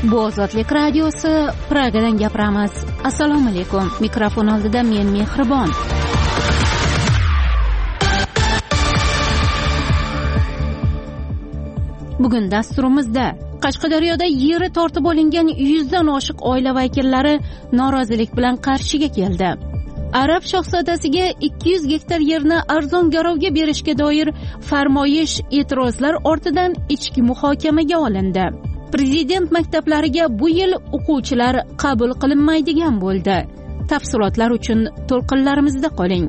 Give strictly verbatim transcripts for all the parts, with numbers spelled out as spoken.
Bu Ozodlik radiosi, Pragadan gapiramiz. Assalomu alaykum. Mikrofon oldida men Mehribon. Bugun dasturimizda Qashqadaryoda yeri tortib olingan yuzdan oshiq oila vakillari norozilik bilan Qarshiga keldi. Arab shahzodasiga ikki yuz gektar yerni arzon garovga berishga doir farmoyish e'tirozlar ortidan ichki muhokamaga olindi. Prezident maktablariga bu yil o'quvchilar qabul qilinmaydigan bo'ldi. Tafsilotlar uchun to'lqinlarimizda qoling.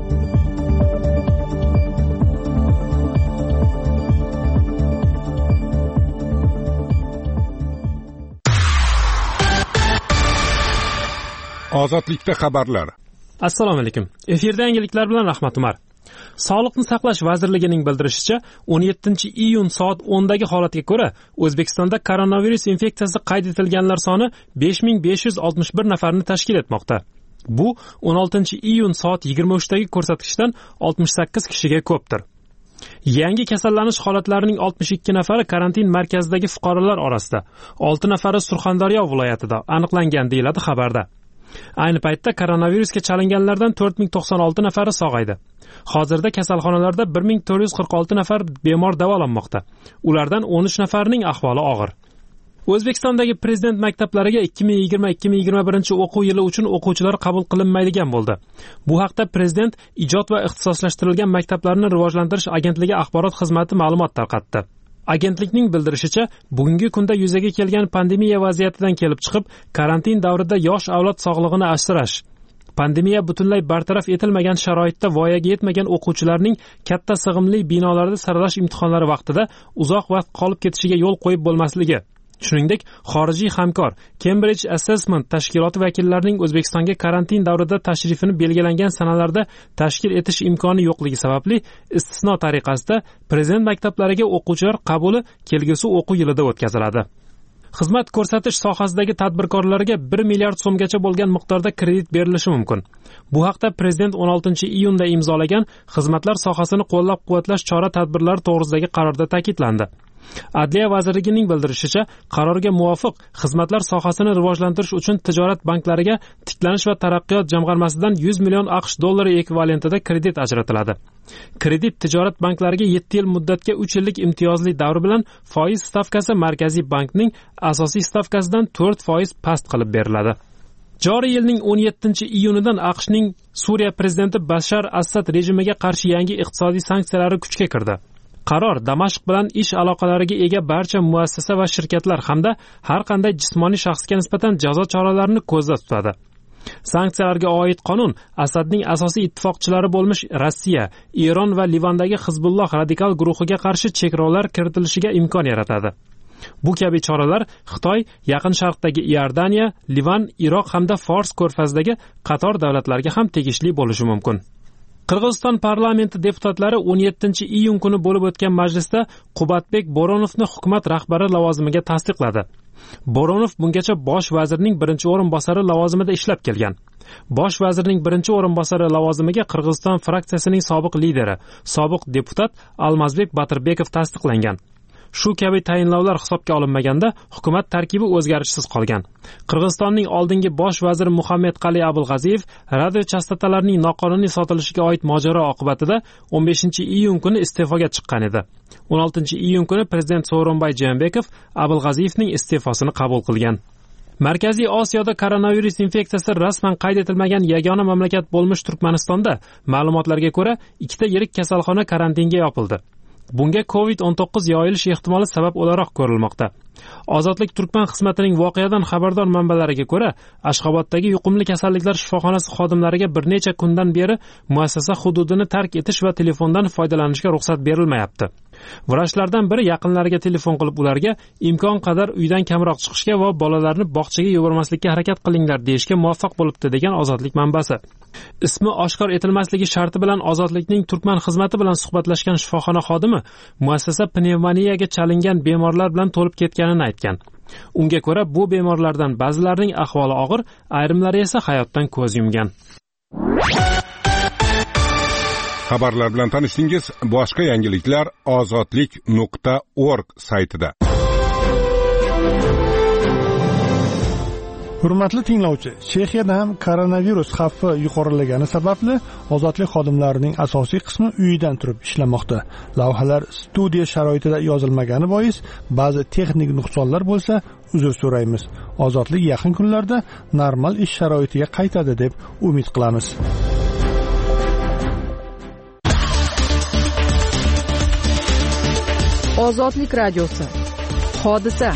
Ozodlikda xabarlar. Assalomu alaykum. Efirda yangiliklar bilan Rahmat Umar. Sog'liqni saqlash vazirligining bildirishicha, o'n yettinchi iyun soat o'ndagi holatga ko'ra O'zbekistonda koronavirus infeksiyasi qayd etilganlar soni besh ming besh yuz oltmish bir nafarni tashkil etmoqda. Bu o'n oltinchi iyun soat yigirma uchdagi ko'rsatkichdan oltmish sakkiz kishiga ko'pdir. Yangi kasallanish holatlarining oltmish ikki nafari karantin markazidagi fuqarolar orasida, olti nafari Surxondaryo viloyatida aniqlangan deyiladi xabarda. Ayni paytda koronavirusga chalinganlardan to'rt ming to'qson olti nafari sog'aydi. Hozirda kasalxonalarda bir ming to'rt yuz qirq olti nafar bemor davolanmoqda. Ulardan o'n uch nafarining ahvoli og'ir. O'zbekistondagi prezident maktablariga ikki ming yigirma ikki ming yigirma bir o'quv yili uchun o'quvchilar qabul qilinmaydigan bo'ldi. Bu haqda Prezident ijod va ixtisoslashtirilgan maktablarni rivojlantirish agentligi axborot xizmati ma'lumot tarqatdi. Agentlikning bildirishicha, bugungi kunda yuzaga kelgan pandemiya vaziyatidan kelib chiqib, karantin davrida yosh avlod sog'lig'ini asrash, pandemiya butunlay bartaraf etilmagan sharoitda voyaga yetmagan o'quvchilarning katta sig'imli binolarda saralash imtihonlari vaqtida uzoq vaqt qolib ketishiga yo'l qo'yib bo'lmasligi, shuningdek, xorijiy hamkor Cambridge Assessment tashkiloti vakillarining O'zbekistonga karantin davrida tashrifini belgilangan sanalarda tashkil etish imkoni yo'qligi sababli istisno tariqasida prezident maktablariga o'quvchilar qabuli kelgusi o'quv yilida o'tkaziladi. Xizmat ko'rsatish sohasidagi tadbirkorlarga bir milliard so'mgacha bo'lgan miqdorda kredit berilishi mumkin. Bu haqda Prezident o'n oltinchi iyunda imzolagan xizmatlar sohasini qo'llab-quvvatlash chora-tadbirlari to'g'risidagi qarorda ta'kidlandi. Adliya vazirligining bildirishicha, qarorga muvofiq xizmatlar sohasini rivojlantirish uchun tijorat banklariga tiklanish va taraqqiyot jamg'armasidan yuz million AQSh dollari ekvivalentida kredit ajratiladi. Kredit tijorat banklariga yetti yil muddatga uch yillik imtiyozli davr bilan foiz stavkasi Markaziy bankning asosiy stavkasidan to'rt foiz past qilib beriladi. Joriy yilning o'n yettinchi iyunidan AQShning Suriya prezidenti Bashar Asad rejimiga qarshi yangi iqtisodiy sanksiyalari kuchga kirdi. Qaror Damashq bilan ish aloqalariga ega barcha muassasa va shirkatlar hamda har qanday jismoniy shaxsga nisbatan jazo choralarini ko'zda tutadi. Sanksiyalarga oid qonun Asadning asosiy ittifoqchilari bo'lmish Rossiya, Eron va Livandagi Hizbulloh radikal guruhiga qarshi cheklovlar kiritilishiga imkon yaratadi. Bu kabi choralar Xitoy, Yaqin Sharqdagi Iordaniya, Livan, Iroq hamda Fors ko'rfazidagi qator davlatlarga ham tegishli bo'lishi mumkin. Qirg'iziston parlamenti deputatlari o'n yettinchi iyun kuni bo'lib o'tgan majlisda Qubatbek Boronovni hukumat rahbari lavozimiga tasdiqladi. Boronov bungacha bosh vazirning birinchi o'rinbosari lavozimida ishlab kelgan. Bosh vazirning birinchi o'rinbosari lavozimiga Qirg'iziston fraksiyasining sobiq lideri, sobiq deputat Almazbek Batirbekov tasdiqlangan. Shu kabi tayinlovlar hisobga olinmaganda hukumat tarkibi o'zgarishsiz qolgan. Qirg'izistonning oldingi bosh vaziri Muhammad Qali Abulg'aziyev radio chastotalarning noqonuniy sotilishiga oid mojaro oqibatida o'n beshinchi iyun kuni iste'foga chiqqan edi. o'n oltinchi iyun kuni prezident Sooronbay Jeenbekov Abulg'aziyevning iste'fosini qabul qilgan. Markaziy Osiyoda koronavirus infeksiyasi rasman qayd etilmagan yagona mamlakat bo'lmish Turkmanistonda ma'lumotlarga ko'ra ikkita yirik kasalxona karantinga yopildi. Bunga covid o'n to'qqiz yoyilish ehtimoli sabab o'laroq ko'rilmoqda. Ozodlik Turkman xizmatining voqeadan xabardor manbalariga ko'ra, Ashxoboddagi yuqumli kasalliklar shifoxonasi xodimlariga bir necha kundan beri muassasa hududini tark etish va telefondan foydalanishga ruxsat berilmayapti. Vrachlardan biri yaqinlariga telefon qilib ularga imkon qadar uydan kamroq chiqishga va bolalarni bog'chaga yubormaslikka harakat qilinglar deyishga muvaffaq bo'libdi degan Ozodlik manbasi. Ismi oshkor etilmasligi sharti bilan Ozodlikning Turkman xizmati bilan suhbatlashgan shifoxona xodimi muassasa pnevmoniyaga chalingan bemorlar bilan to'lib ketganini aytgan. Unga ko'ra bu bemorlardan ba'zilarining ahvoli og'ir, ayrimlari esa hayotdan ko'z yumgan. Xabarlar bilan tanishdingiz. Boshqa yangiliklar ozodlik nuqta org saytida. Hurmatli tinglovchi, Chexiyada ham koronavirus xavfi yuqorilagani sababli ozodlik xodimlarining asosiy qismi uyidan turib ishlamoqda. Lavhalar studiya sharoitida yozilmagani bois ba'zi texnik nuqsonlar bo'lsa, uzr so'raymiz. Ozodlik yaqin kunlarda normal ish sharoitiga qaytadi deb umid qilamiz. Ozodlik radiosi. Hodisa.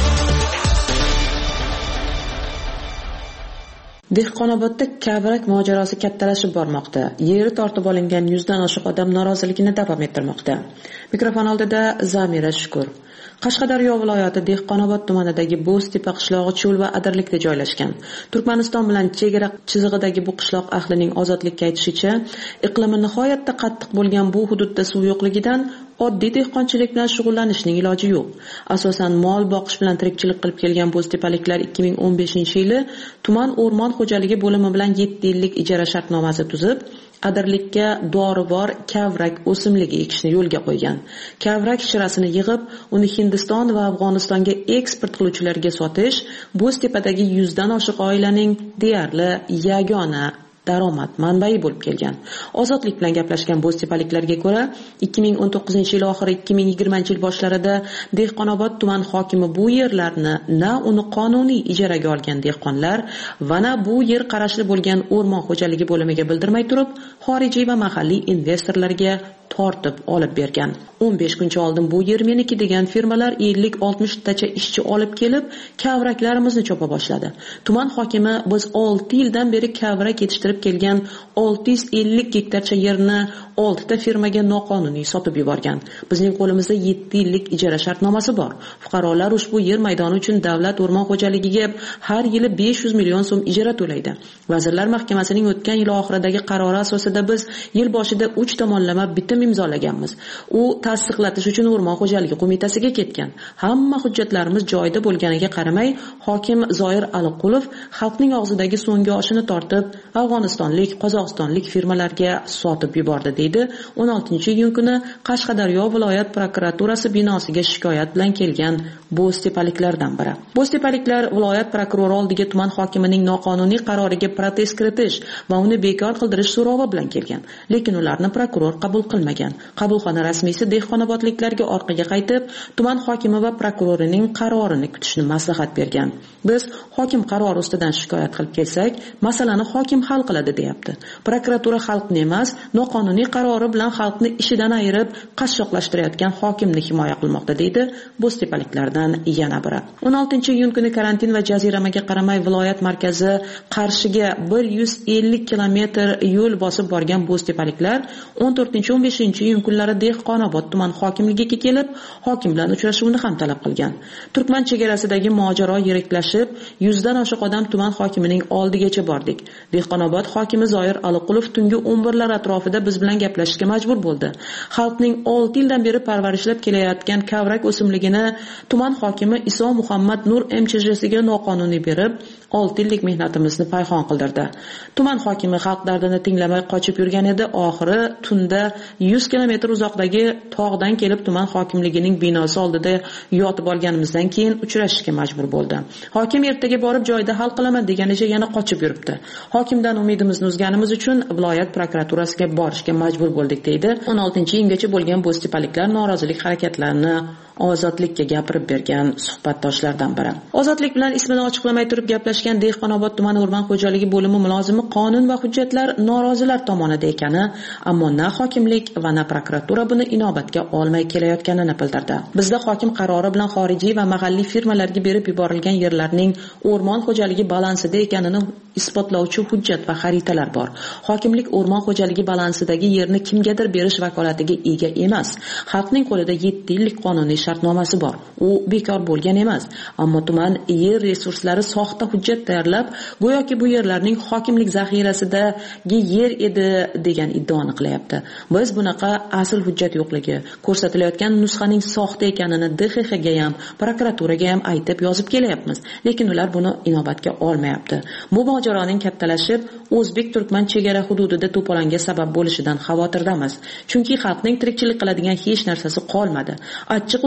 Dehqonobodda kavrak mojarosi kattalashib bormoqda. Yeri tortib olingan yuzdan oshiq odam noroziligini davom ettirmoqda. Mikrofon oldida Zamira Shukur. Qashqadaryo viloyati Dehqonobod tumanidagi Bo'ztepa qishlog'i cho'l va adirlikda joylashgan. Turkmaniston bilan chegara chizig'idagi bu qishloq ahlining ozodlikka aytishicha, iqlimi nihoyatda qattiq bo'lgan bu hududda suv yo'qligidan oddiy dehqonchilik bilan shug'ullanishning iloji yo'q. Asosan mol boqish bilan tirikchilik qilib kelgan bo'ztepaliklar ikki ming o'n beshinchi yili tuman o'rmon xo'jaligi bo'limi bilan yetti yillik ijara shartnomasi tuzib, adirlikka dorivor kavrak o'simligi ekishni yo'lga qo'ygan. Kavrak shirasini yig'ib, uni Hindiston va Afg'onistonga eksport qiluvchilarga sotish Bo'ztepadagi yuzdan oshiq oilaning deyarli yagona daromad manbai bo'lib kelgan. Ozodlik bilan gaplashgan bo'ztepaliklarga ko'ra, ikki ming o'n to'qqizinchi yil oxiri ikki ming yigirmanchi yil boshlarida Dehqonobod tuman hokimi bu yerlarni na uni qonuniy ijaraga olgan dehqonlar va na bu yer qarashli bo'lgan o'rmon xo'jaligi bo'limiga bildirmay turib, xorijiy va mahalliy investorlarga tortib olib bergan. o'n besh kuncha oldin bu yer meniki degan firmalar ellik oltmish tacha ishchi olib kelib, kavraklarimizni chopa boshladi. Tuman hokimi biz olti yildan beri kavrak yetishtirib kelgan olti yuz ellik gektarcha yerni olti ta firmaga noqonuniy sotib yuborgan. Bizning qo'limizda yetti yillik ijara shartnomasi bor. Fuqarolar ushbu yer maydoni uchun davlat o'rmon xo'jaligiga har yili besh yuz million so'm ijara to'laydi. Vazirlar Mahkamasining o'tgan yil oxiridagi qarori asosida biz yil boshida uch tomonlama bitim imzolaganmiz. U tasdiqlatish uchun o'rmon xo'jaligi qo'mitasiga ketgan. Hamma hujjatlarimiz joyida bo'lganiga qaramay, hokim Zoir Aliqulov xalqning og'zidagi so'nggi oshini tortib, Afg'onistonlik, Qozog'istonlik firmalarga sotib yubordi, deydi o'n oltinchi iyun kuni Qashqadaryo viloyat prokuraturasi binosiga shikoyat bilan kelgan bo'ztepaliklardan biri. Bo'ztepaliklar viloyat prokurori oldiga tuman hokimining noqonuniy qaroriga protest kiritish va uni bekor qildirish so'rovi bilan kelgan, lekin ularni prokuror qabul qilmagan. Qabulxona rasmiysi dehqonobodliklarga orqaga qaytib, tuman hokimi va prokurorining qarorini kutishni maslahat bergan. Biz hokim qarori ustidan shikoyat qilib kelsak, masalani hokim hal qiladi, deyapti. Prokuratura xalqni emas, noqonuniy qarori bilan xalqni ishidan ayirib, qashshoqlashtirayotgan hokimni himoya qilmoqda, deydi bo'ztepaliklardan yana biri. o'n oltinchi iyun kuni karantin va jaziramaga qaramay viloyat markazi Qarshiga bir yuz ellik kilometr yo'l bosib borgan bo'ztepaliklar o'n to'rtinchi o'n beshinchi iyun kunlari Dehqonobod tuman hokimligiga kelib, hokim bilan uchrashuvni ham talab qilgan. Turkman chegarasidagi mojaro yiriklashib, yuzdan oshiq odam tuman hokimining oldigacha bordik. Dehqonobod hokimi Zoir Aliqulov tungi o'n birlar atrofida biz bilan gaplashishga majbur bo'ldi. Xalqning olti yildan beri parvarishlab kelayotgan kavrak o'simligini tuman hokimi Iso Muhammad Nur M Ch J siga noqonuniy berib, olti yillik mehnatimizni payxon qildirdi. Tuman hokimi xalq dardini tinglamay qochib yurgan edi. Oxiri tunda yuz kilometr uzoqdagi tog'dan kelib tuman hokimligining binosi oldida yotib olganimizdan keyin uchrashishga majbur bo'ldi. Hokim ertaga borib joyda hal qilaman deganicha yana qochib yuribdi. Hokimdan umidimizni uzganimiz uchun viloyat prokuraturasiga borishga majbur bo'ldik, deydi o'n oltinchi iyungacha bo'lgan bo'ztepaliklar norozilik harakatlarini ozodlikka gapirib bergan suhbatdoshlardan biri. Ozodlik bilan ismini ochiqlamay turib gaplashgan Dehqonobod tuman o'rmon xo'jaligi bo'limi mulozimi qonun va hujjatlar norozilar tomonida ekani, ammo na hokimlik va na prokuratura buni inobatga olmay kelayotganini bildirdi. Bizda hokim qarori bilan xorijiy va mahalliy firmalarga berib yuborilgan yerlarning o'rmon xo'jaligi balansida ekanini isbotlovchi hujjat va xaritalar bor. Hokimlik o'rmon xo'jaligi balansidagi yerni kimgadir berish vakolatiga ega emas. Xalqning qo'lida yetti yillik qonuniy shartnomasi bor. U bekor bo'lgan emas, ammo tuman yer resurslari soxta hujjat tayyorlab, go'yoki bu yerlarning hokimlik zaxirasidagi yer edi degan iddaoni qilyapti. Biz bunaqa asl hujjat yo'qligi, ko'rsatilayotgan nusxaning soxta ekanini D X X ga ham, prokuraturaga ham aytib yozib kelyapmiz, lekin ular buni inobatga olmayapti. Bu mojaroning kattalashib, o'zbek-turkman chegara hududida to'polonga sabab bo'lishidan xavotirdamiz. Chunki xalqning tirikchilik qiladigan hech narsasi qolmadi. Achchiq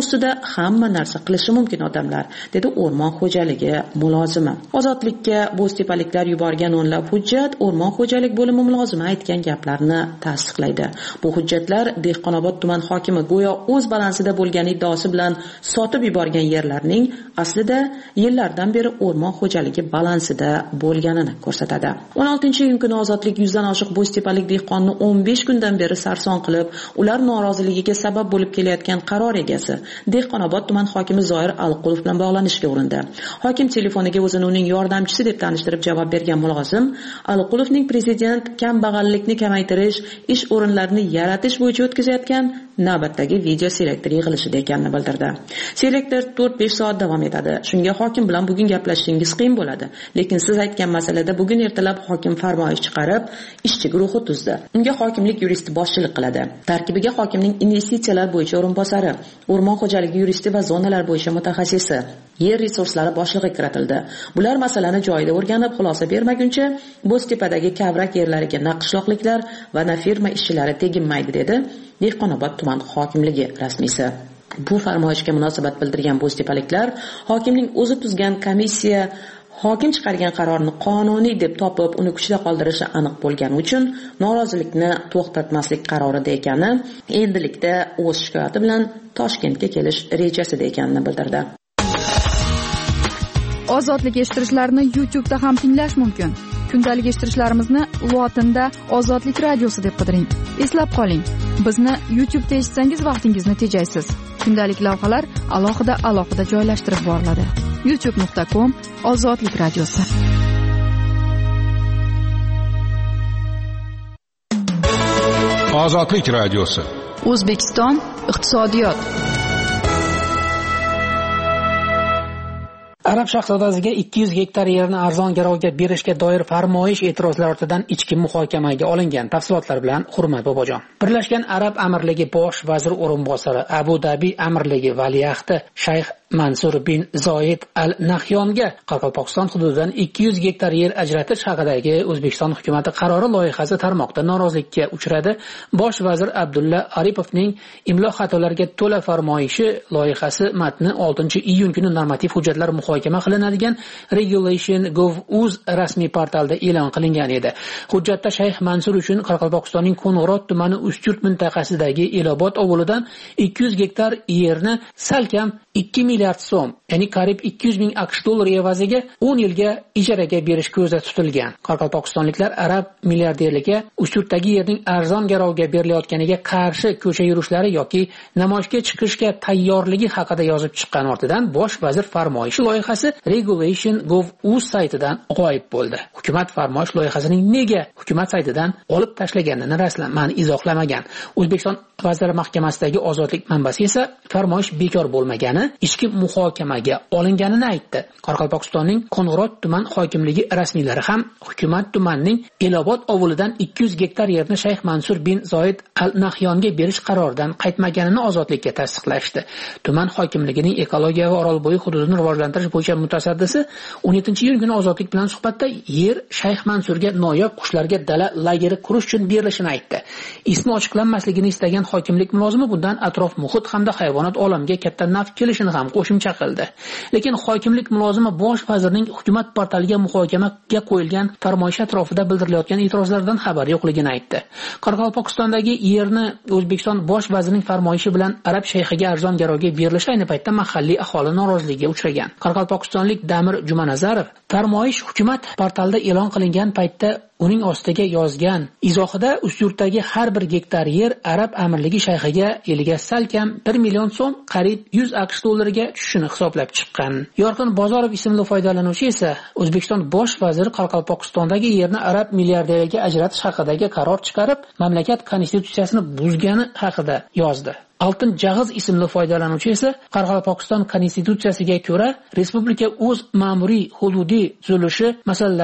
ustida hamma narsa qilishi mumkin odamlar, dedi o'rmon xo'jaligi mulozimi. Ozodlikka bo'ztepaliklar yuborgan o'nlab hujjat o'rmon xo'jalik bo'limi mulozimi aytgan gaplarni tasdiqlaydi. Bu hujjatlar Dehqonobod tuman hokimi go'yo o'z balansida bo'lgan iddaosi bilan sotib yuborgan yerlarning aslida yillardan beri o'rmon xo'jaligi balansida bo'lganini ko'rsatadi. o'n oltinchi iyun kuni Ozodlik yuzdan oshiq bo'ztepalik dehqonni o'n besh kundan beri sarson qilib, ular noroziligiga sabab bo'lib kelayotgan qaror egasi Dehqonobod tuman hokimi Zoir Alqulov bilan bog'lanishga urindi. Hokim telefoniga o'zini uning yordamchisi deb tanishtirib javob bergan mulozim Alqulovning prezident kambag'allikni kamaytirish, ish o'rinlarini yaratish bo'yicha o'tkazayotgan navbatdagi video selektor yig'ilishida ekanini bildirdi. Selektor to'rt besh soat davom etadi. Shunga hokim bilan bugun gaplashishingiz qiyin bo'ladi, lekin siz aytgan masalada bugun ertalab hokim farmoyish chiqarib, ishchi guruhi tuzdi. Unga hokimlik yuristi boshchilik qiladi. Tarkibiga hokimning investitsiyalar bo'yicha o'rinbosari, o'rmon xo'jaligi yuristi va zonalar bo'yicha mutaxassisi, yer resurslari boshlig'i kiritildi. Bular masalani joyida o'rganib, xulosa bermaguncha Bo'ztepadagi kavrak yerlariga na qishloqliklar va na firma ishchilari teginmaydi, dedi Dehqonobod tuman hokimligi rasmiysi. Bu farmoyishga munosabat bildirgan bo'ztepaliklar hokimning o'zi tuzgan komissiya hokim chiqargan qarorni qonuniy deb topib, uni kuchda qoldirishi aniq bo'lgani uchun norozilikni to'xtatmaslik qarorida ekani, endilikda o'z shikoyati bilan Toshkentga kelish rejasida ekanini bildirdi. Ozodlik eshittirishlarini YouTube'da ham tinglash mumkin. Kundalik eshittirishlarimizni lotinda Ozodlik radiosi deb qidiring. Eslab qoling, bizni YouTube'da eshitsangiz vaqtingizni tejaysiz. Kundalik lavhalar alohida alohida joylashtirib boriladi. youtube nuqta com Ozodlik radiosi. Ozodlik radiosi. O'zbekiston iqtisodiyot. Arab shahzodasiga ikki yuz gektar yerni arzon garovga berishga doir farmoyish e'tirozlar ortidan ichki muhokamaga olingan. Tafsilotlar bilan Hurmat Bobojon. Birlashgan Arab Amirligi bosh vazir o'rinbosari, Abu Dhabi Amirligi valiahdi Shayx Mansur bin Zoid Al Nahyonga Qoraqalpog'iston hududidan ikki yuz gektar yer ajratish haqidagi O'zbekiston hukumati qarori loyihasi tarmoqda norozilikka uchradi. Bosh vazir Abdulla Aripovning imlo xatolariga to'la farmoyishi loyihasi matni oltinchi iyun kuni normativ hujjatlar muhokama qilinadigan Regulation dot gov dot uz rasmiy portalida e'lon qilingan edi. Hujjatda Shayx Mansur uchun Qoraqalpog'istonning Qo'ng'irot tumani Ustyurt mintaqasidagi Elobod ovulidan ikki yuz gektar yerni salkam ikki milliard so'm, ya'ni qariyb ikki yuz ming AQSh dollari evaziga o'n yilga ijaraga berish ko'zda tutilgan. Qoraqalpog'istonliklar arab milliarderligi Ustyurtdagi yerning arzon garovga berilayotganiga qarshi ko'cha yurishlari yoki namoyishga chiqishga tayyorligi haqida yozib chiqqan ortidan bosh vazir farmoyishi loyihasi Regulation dot gov dot uz saytidan g'oyib bo'ldi. Hukumat farmoyish loyihasining nega hukumat saytidan olib tashlaganini rasman izohlamagan. O'zbekiston Vazirlar Mahkamasidagi ozodlik manbasi esa farmoyish bekor bo'lmagani, ichki muhokamaga olinganini aytdi. Qoraqalpog'istonning Qo'ng'irot tuman hokimligi rasmiylari ham hukumat tumanning Elobod ovulidan ikki yuz gektar yerni Shayx Mansur bin Zoid Al Nahyonga berish qaroridan qaytmaganini ozodlikka tasdiqlashdi. Tuman hokimligining ekologiya va Orolbo'yi hududini rivojlantirish bo'yicha mutasaddisi o'n yettinchi iyun kuni ozodlik bilan suhbatda yer Shayx Mansurga noyob qushlarga dala lageri qurish uchun berilishini aytdi. Ismi ochiqlanmasligini istagan hokimlik mulozimi bundan atrof muhit hamda hayvonot olamiga katta naf kelishini ham qo'shimcha qildi. Lekin hokimlik mulozimi bosh vazirning hukumat portaliga muhokamaga qo'yilgan farmoyish atrofida bildirilayotgan e'tirozlardan xabar yo'qligini aytdi. Qoraqalpog'istondagi yerni O'zbekiston bosh vazirining farmoyishi bilan arab shayxiga arzon garovga berilishi ayni paytda mahalliy aholi noroziligiga uchragan. Qoraqalpog'istonlik Damir Jumanazarov farmoyish hukumat portalida e'lon qilingan paytda uning ostiga yozgan izohida Ustyurtdagi har bir gektar yer arab amirligi shayxiga yiliga salkam bir million so'm, qariyb yuz AQSh dollariga tushishini hisoblab chiqqan. Yorqin Bozorov ismli foydalanuvchi esa O'zbekiston bosh vaziri Qoraqalpog'istondagi yerni arab milliarderlarga ajratish haqidagi qaror chiqarib, mamlakat konstitutsiyasini buzgani haqida yozdi. Oltin Jag'iz ismli foydalanuvchi esa Qoraqalpog'iston konstitutsiyasiga ko'ra respublika o'z ma'muriy hududiy tuzilishi masalalarini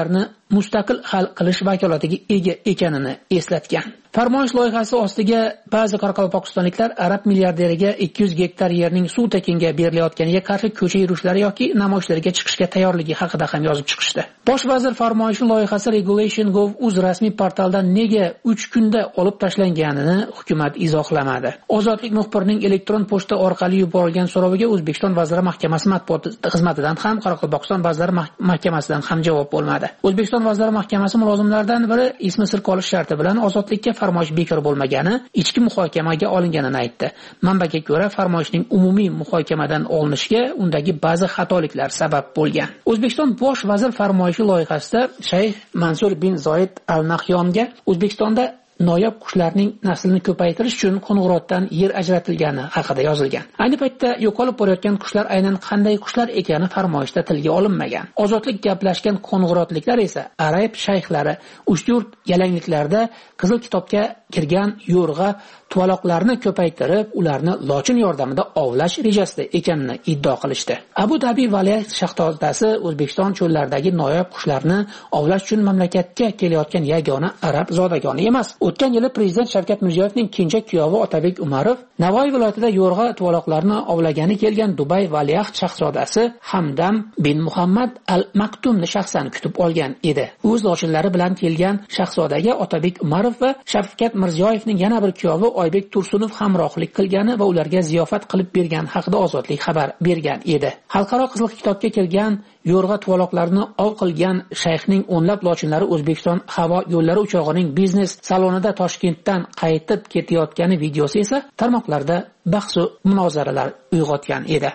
mustaqil hal qilish vakolatiga ega ekanini eslatgan. Farmoyish loyihasi ostiga ba'zi qoraqalpog'istonliklar arab milliarderiga ikki yuz gektar yerning suv tekinga berilayotganiga qarshi ko'cha yurishlari yoki namoyishlarga chiqishga tayyorligi haqida ham yozib chiqishdi. Bosh vazir farmoyishi loyihasi Regulation Gov uz rasmiy portalidan nega uch kunda olib tashlanganini hukumat izohlamadi. Ozodlik muxbirining elektron pochta orqali yuborilgan so'roviga O'zbekiston Vazirlar Mahkamasi matbuot xizmatidan ham Qoraqalpog'iston Vazirlar Mahkamasidan ham javob bo'lmadi. O'zbekiston Vazirlar Mahkamasi mulozimlaridan biri ismi sir qolish sharti bilan ozodlikka farmoyish bekor bo'lmagani, ichki muhokamaga olinganini aytdi. Manbaga ko'ra, farmoyishning umumiy muhokamadan olinishiga undagi ba'zi xatoliklar sabab bo'lgan. O'zbekiston bosh vazir farmoyishi loyihasida Shayx Mansur bin Zoid al-Nahyonga O'zbekistonda noyob qushlarning naslini ko'paytirish uchun Qo'ng'irotdan yer ajratilgani haqida yozilgan. Ayni paytda yo'qolib borayotgan qushlar aynan qanday qushlar ekani farmoyishda tilga olinmagan. Ozodlik gaplashgan qo'ng'irotliklar esa arab shayxlari uch-to'rt yalangliklarda Qizil kitobga kirgan yo'rg'a tuvaloqlarni ko'paytirib, ularni lochin yordamida ovlash rejasida ekanini iddao qilishdi. Abu Dhabi valiahd shahzodasi O'zbekiston cho'llaridagi noyob qushlarni ovlash uchun mamlakatga kelayotgan yagona arab zodagoni emas. O'tgan yili prezident Shavkat Mirziyoyevning kenja kuyovi Otabek Umarov Navoiy viloyatida yo'rg'a tuvaloqlarni ovlagani kelgan Dubay valiahd shahzodasi Hamdam bin Muhammad al-Maktumni shaxsan kutib olgan edi. O'z lochinlari bilan kelgan shahzodaga Otabek Umarov va Shavkat Mirziyoyevning yana bir kuyovi Oybek Tursunov hamrohlik qilgani va ularga ziyofat qilib bergan haqida Ozodlik xabar bergan edi. Xalqaro Qizil kitobga kirgan yo'rg'a tuvaloqlarni ov qilgan shayxning o'nlab lochinlari O'zbekiston havo yo'llari uchog'ining biznes salonida Toshkentdan qaytib ketayotgani videosi esa tarmoqlarda bahs va munozaralar uyg'otgan edi.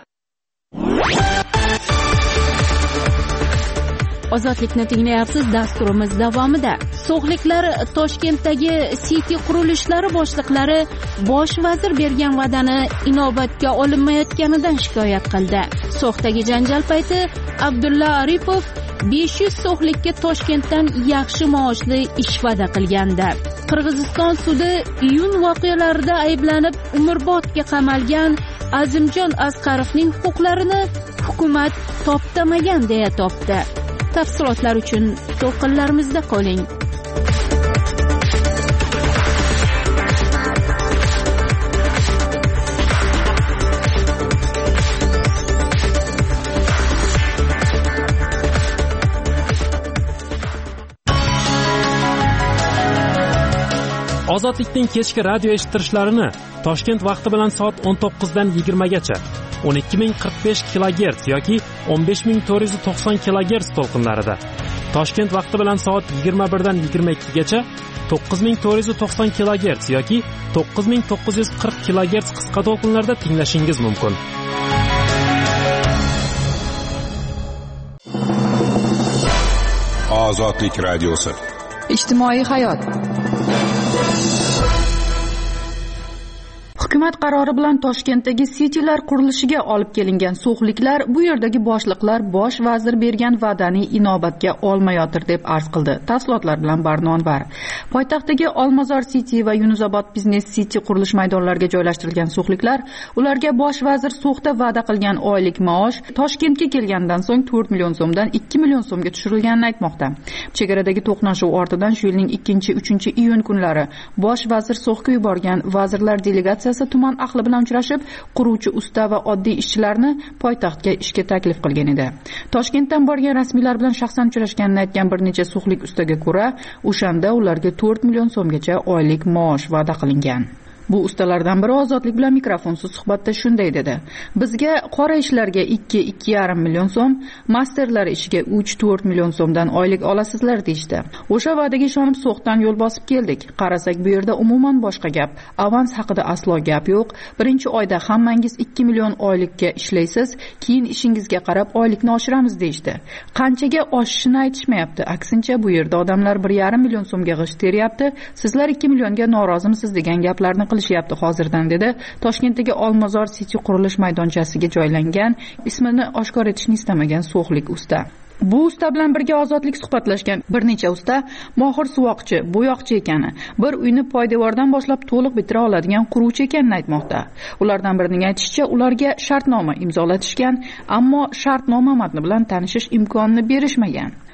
Ozodlikni tinglayapsiz. Dasturimiz davomida so'xliklar Toshkentdagi City qurilishlari boshliqlari bosh vazir bergan va'dani inobatga olinmayotganidan shikoyat qildi. So'xdagi janjal payti Abdulla Aripov besh yuz so'xlikka Toshkentdan yaxshi maoshli ish va'da qilgandi. Qirg'iziston sudi iyun voqealarida ayblanib umrbodga qamalgan Azimjon Asqarovning huquqlarini hukumat toptamagan deya topdi. Tafsilotlar uchun to'lqinlarimizda qoling. Ozodlikning kechki radio eshittirishlarini Toshkent vaqti bilan soat o'n to'qqizdan yigirmagacha o'n ikki ming qirq besh kilogerts yoki o'n besh ming to'rt yuz to'qson kilogerts to'lqinlarida, Toshkent vaqti bilan soat yigirma birdan yigirma ikkigacha to'qqiz ming to'rt yuz to'qson kilogerts yoki to'qqiz ming to'qqiz yuz qirq kilogerts qisqa to'lqinlarda tinglashingiz mumkin. Ozodlik radiosi. Ijtimoiy hayot. Hukumat qarori bilan Toshkentdagi sitilar qurilishiga olib kelingan so'xliklar bu yerdagi boshliqlar bosh vazir bergan va'dani inobatga olmayotir deb arz qildi. Tafsilotlar bilan Barnonvar. Poytaxtdagi Olmazor City va Yunusobod Business City qurilish maydonlariga joylashtirilgan so'xliklar ularga bosh vazir so'xda va'da qilgan oylik maosh Toshkentga kelgandan so'ng to'rt million so'mdan ikki million so'mga tushirilganini aytmoqda. Chegaradagi to'qnashuv ortidan shu yilning ikkinchi uchinchi iyun kunlari bosh vazir so'xga yuborgan vazirlar delegatsiyasi tuman ahli bilan uchrashib, quruvchi usta va oddiy ishchilarni poytaxtga ishga taklif qilgan edi. Toshkentdan borgan rasmiylar bilan shaxsan uchrashganini aytgan bir necha so'xlik ustaga ko'ra, o'shanda ularga to'rt million so'mgacha oylik maosh va'da qilingan. Bu ustalardan biri Ozodlik bilan mikrofonsiz suhbatda shunday dedi: "Bizga qora ishlarga ikki ikki yarim million so'm, masterlar ishiga uch to'rt million so'mdan oylik olasizlar" deydi. O'sha va'daga ishonib so'xdan yo'l bosib keldik. Qarasak bu yerda umuman boshqa gap. Avans haqida aslo gap yo'q. Birinchi oyda hammangiz ikki million oylikka ishlaysiz, keyin ishingizga qarab oylikni oshiramiz deydi. Qanchaga oshishini aytishmayapti. Aksincha bu yerda odamlar bir yarim million so'mga g'isht teryapti. Sizlar ikki millionga norozimisiz degan gaplarni qilishyapti hozirdan, dedi Toshkentdagi Olmazor City qurilish maydonchasiga joylangan, ismini oshkor etishni istamagan so'xlik usta. Bu usta bilan birga Ozodlik suhbatlashgan bir necha usta mohir suvoqchi, bo'yoqchi ekani, bir uyni poydevordan boshlab to'liq bitira oladigan quruvchi ekanini aytmoqda. Ulardan birining aytishicha, ularga shartnoma imzolatishgan, ammo shartnoma matni bilan tanishish imkonini berishmagan.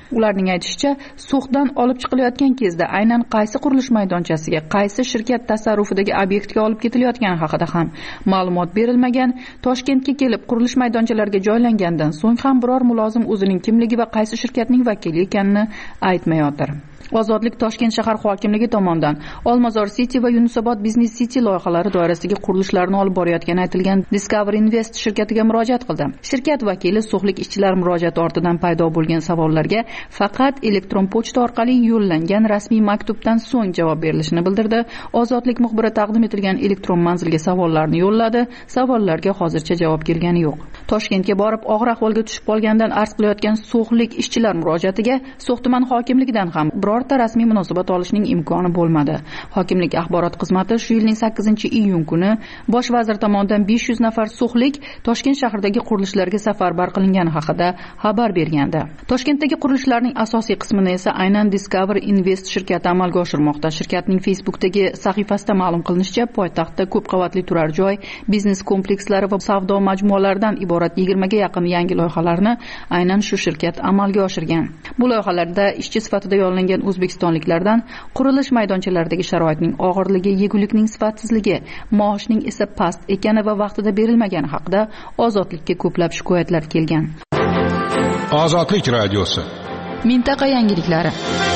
Ularning aytishicha, So'xdan olib chiqilayotgan kezda aynan qaysi qurilish maydonchasiga, qaysi shirkat tasarrufidagi obyektga olib ketilayotgani haqida ham ma'lumot berilmagan. Toshkentga kelib qurilish maydonchalariga joylangandan so'ng ham biror mulozim o'zining kimligi va qaysi shirkatning vakili ekanini aytmayotir. Ozodlik Toshkent shahar hokimligi tomonidan Olmazor City va Yunusobod Business City loyihalari doirasidagi qurilishlarni olib borayotgani aytilgan Discover Invest shirkatiga murojaat qildi. Shirkat vakili So'xlik ishchilar murojaati ortidan paydo bo'lgan savollarga faqat elektron pochta orqali yo'llangan rasmiy maktubdan so'ng javob berilishini bildirdi. Ozodlik muxbiri taqdim etilgan elektron manzilga savollarni yo'lladi. Savollarga hozircha javob kelgani yo'q. Toshkentga borib og'ir ahvolga tushib qolgandan arz qilayotgan So'xlik ishchilar murojaatiga So'x tuman hokimligidan ham birorta rasmiy munosabat olishning imkoni bo'lmadi. Hokimlik axborot xizmati shu yilning sakkizinchi iyun kuni bosh vazir tomonidan besh yuz nafar so'xlik Toshkent shahridagi qurilishlarga safarbar qilingani haqida xabar bergandi. Toshkentdagi qurilishlarning asosiy qismini esa aynan Discover Invest shirkati amalga oshirmoqda. Shirkatning Facebook'dagi sahifasida ma'lum qilinishicha, poytaxtda ko'p qavatli turar joy, biznes komplekslari va savdo majmualaridan iborat yigirma ga yaqin yangi loyihalarni aynan shu shirkat amalga oshirgan. Bu loyihalarda ishchi sifatida yo'llangan o'zbekistonliklardan qurilish maydonchalaridagi sharoitning og'irligi, yegulikning sifatsizligi, maoshning esa past ekani va vaqtida berilmagani haqida Ozodlikka ko'plab shikoyatlar kelgan. Ozodlik radiosi. Mintaqa yangiliklari.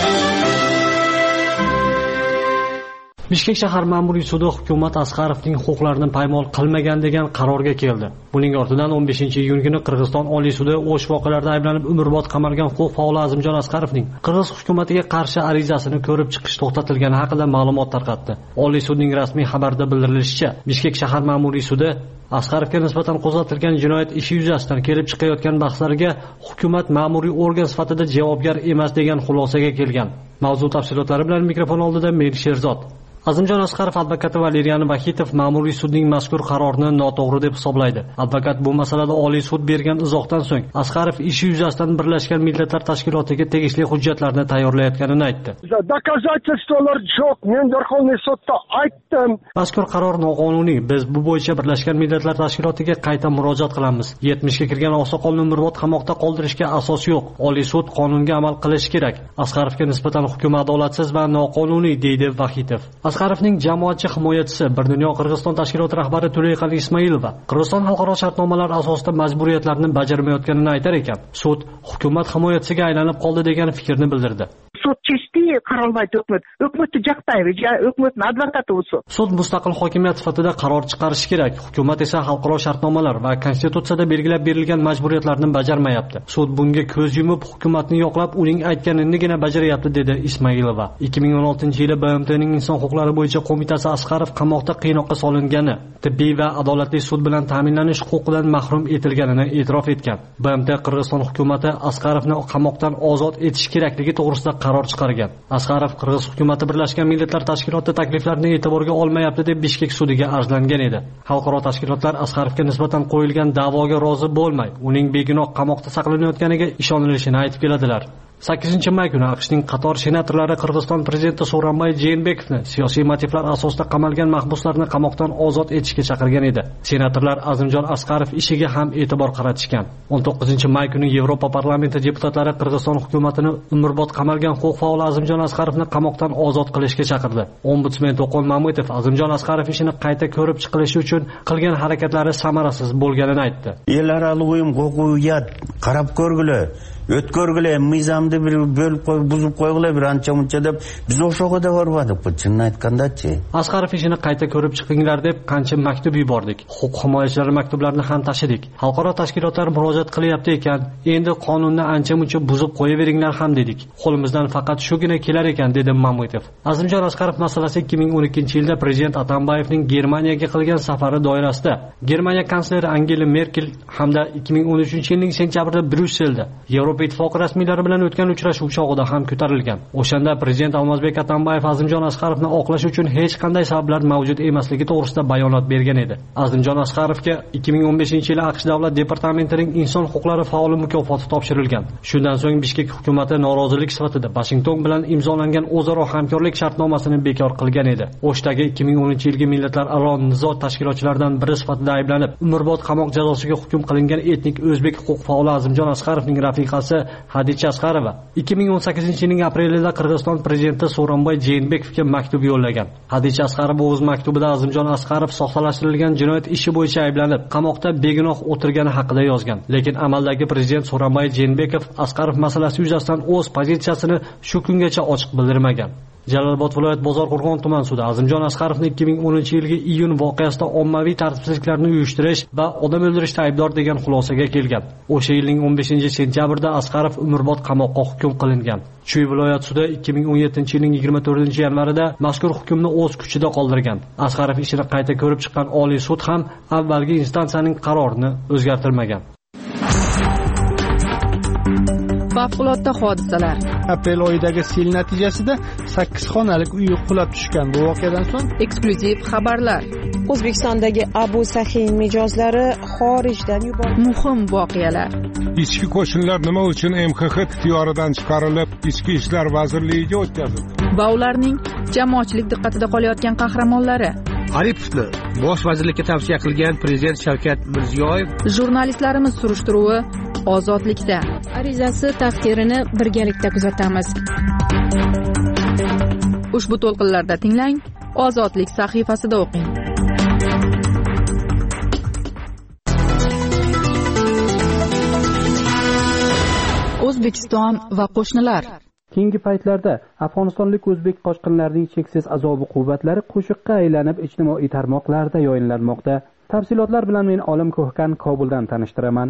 Bishkek shahar ma'muriy sudi hukumat Asqarovning huquqlarini poymol qilmagan degan qarorga keldi. Buning ortidan o'n beshinchi iyun kuni Qirg'iziston Oliy sudi o'sh voqealarda ayblanib umrbod qamalgan huquq faoli Azimjon Asqarovning Qirg'iz hukumatiga qarshi arizasini ko'rib chiqish to'xtatilgani haqida ma'lumot tarqatdi. Oliy sudning rasmiy xabarida bildirilishicha, Bishkek shahar ma'muriy sudi Asqarovga nisbatan qo'zg'atilgan jinoyat ishi yuzasidan kelib chiqayotgan bahslarga hukumat ma'muriy organ sifatida javobgar emas degan xulosaga kelgan. Mavzu tafsilotlari bilan mikrofon oldida men Sherzod. Azimjon Asqarov advokati Valerian Vahitov ma'muriy sudning mazkur qarorini noto'g'ri deb hisoblaydi. Advokat bu masalada Oliy sud bergan izohdan so'ng Asqarov ishi yuzasidan Birlashgan Millatlar Tashkilotiga tegishli hujjatlarni tayyorlayotganini aytdi. Доказательстволар yo'q, men Verxovniy sudda aytdim. Mazkur qaror noqonuniy. Biz bu bo'yicha Birlashgan Millatlar Tashkilotiga qayta murojaat qilamiz. yetmishga kirgan oqsoqolni umrbod qamoqda qoldirishga asos yo'q. Oliy sud qonunga amal qilishi kerak. Asqarovga nisbatan hukm adolatsiz va noqonuniy, deydi Vahitov. Asqarovning jamoatchi himoyachisi Bir dunyo Qirg'iziston tashkiloti rahbari Tuleyqan Ismoilova Qirg'iziston xalqaro shartnomalar asosida majburiyatlarni bajarmayotganini aytar ekan, sud hukumat himoyachisiga aylanib qoldi degan fikrni bildirdi. Sud chechdi, qarolmaydi hukumat. Hukumatni jaqtaydi, hukumatning advokati u sud. Sud mustaqil hokimiyat sifatida qaror chiqarishi kerak. Hukumat esa xalqaro shartnomalar va konstitutsiyada belgilab berilgan majburiyatlarni bajarmayapti. Sud bunga ko'z yumib, hukumatni yo'qlab, uning aytganligini bajaryapti, dedi Ismoilova. ikki ming o'n oltinchi yili B M T'ning inson huquqlari bo'yicha qo'mitasi Asqarov qamoqda qiynoqqa solingani, tibbiy va adolatli sud bilan ta'minlanish huquqidan mahrum etilganini e'tirof etgan. B M T Qirg'iziston hukumati Asqarovni qamoqdan ozod etish kerakligi to'g'risida qaror chiqargan. Asqarov Qirg'iz hukumati Birlashgan Millatlar Tashkiloti takliflarini e'tiborga olmayapti deb Bishkek sudiga arzlangan edi. Xalqaro tashkilotlar Asqarovga nisbatan qo'yilgan da'voga rozi bo'lmay, uning begunoh qamoqda saqlanayotganiga ishonilishini aytib keladilar. sakkizinchi may kuni AQShning qator senatorlari Qirg'iziston prezidenti Sooronbay Jeenbekovni siyosiy motivlar asosida qamalgan mahbuslarni qamoqdan ozod etishga chaqirgan edi. Senatorlar Azimjon Asqarov ishiga ham e'tibor qaratishgan. o'n to'qqizinchi may kuni Yevropa parlamenti deputatlari Qirg'iziston hukumatini umrbod qamalgan huquq faoli Azimjon Asqarovni qamoqdan ozod qilishga chaqirdi. Ombudsman To'qol Mamutov Azimjon Asqarov ishini qayta ko'rib chiqilishi uchun qilgan harakatlari samarasiz bo'lganini aytdi. Elaralığım qo'quviga qarab ko'rgili, o'tkörgili, mizamni bir bo'lib qo'yib, buzib qo'ygili, bir ancha muncha deb biz o'shoqda bormadik. Bu chinni aytganda-chi. Asqarov ishini qayta ko'rib chiqinglar deb qancha maktub yubordik. Huquq himoyachilari maktublarini ham tashidik. Xalqaro tashkilotlar murojaat qilyapti ekan, endi qonunni ancha muncha buzib qo'yaveringlar ham dedik. Qo'limizdan faqat shugina kelar ekan, dedi Mamutov. Azimjon Asqarov masalasi ikki ming o'n ikkinchi yilda prezident Atambayevning Germaniyaga qilgan safari doirasida Germaniya kansleri Angela Merkel hamda ikki ming o'n uchinchi yilning sentyabrida Bryusselda Yevropa ittifoqi rasmiylari bilan o'tgan uchrashuv chog'ida ham ko'tarilgan. O'shanda prezident Almazbek Atambayev Azimjon Asqarovni oqlash uchun hech qanday sabablar mavjud emasligi to'g'risida bayonot bergan edi. Azimjon Asqarovga ikki ming o'n beshinchi yili AQSh davlat departamentining inson huquqlari faoli mukofoti topshirilgan. Shundan so'ng Bishkek hukumati norozilik sifatida Washington bilan imzolangan o'zaro hamkorlik shartnomasini bekor qilgan edi. O'shdagi ikki ming o'ninchi yilgi millatlararo nizo tashkilotchilaridan biri sifatida ayblanib, umrbod qamoq jazosiga hukm qilingan etnik o'zbek huquq faoli Azimjon Asqarovning rafiqasi Hadicha Asqarova ikki ming o'n sakkizinchi yilning aprelida Qirg'iziston prezidenti Sooronbay Jeenbekovga maktub yo'llagan. Hadicha Asqarova o'z maktubida Azimjon Asqarov soxtalashtirilgan jinoyat ishi bo'yicha ayblanib, qamoqda begunoh o'tirgani haqida yozgan. Lekin amaldagi prezident Sooronbay Jeenbekov Asqarov masalasi yuzasidan o'z pozitsiyasini shu kungacha ochiq bildirmagan. Jalolobod viloyat Bozorqo'rg'on tuman sudi Azimjon Asqarovni ikki ming o'ninchi yilgi iyun voqeasida ommaviy tartibsizliklarni uyushtirish va odam o'ldirishda aybdor degan xulosaga kelgan. O'sha yilning o'n beshinchi sentyabrida Asqarov umrbod qamoqqa hukm qilingan. Chuy viloyat sudi ikki ming o'n yettinchi yilning yigirma to'rtinchi yanvarida mazkur hukmni o'z kuchida qoldirgan. Asqarov ishini qayta ko'rib chiqqan Oliy sud ham avvalgi instansiyaning qarorini o'zgartirmagan. Favqulodda hodisalar. Aprel oyidagi sel natijasida sakkiz xonalik uy qulab tushgan. Bu voqeadan so'ng eksklyuziv xabarlar. O'zbekistondagi Abu Sahin mijozlari xorijdan yuborildi. Muhim voqealar. Ichki qo'shinlar nima uchun M X X ixtiyoridan chiqarilib, Ichki ishlar vazirligiga o'tkazildi? Va ularning jamoatchilik diqqatida qolayotgan qahramonlari. Aripovni bosh vazirlikka tavsiya qilgan prezident Shavkat Mirziyoyev. Jurnalistlarimiz surishtiruvi ozodlikda. Arizasi taqdirini birgalikda kuzatamiz. Ushbu to'lqinlarda tinglang, Ozodlik sahifasida o'qing. O'zbekiston va qo'shnilar. Keyingi paytlarda Afg'onistonlik o'zbek qochqinlarining cheksiz azobi quvvatlari qo'shiqqa aylanib ijtimoiy tarmoqlarda yoyinlanmoqda. Tafsilotlar bilan men Olim Ko'hkan Kobuldan tanishtiraman.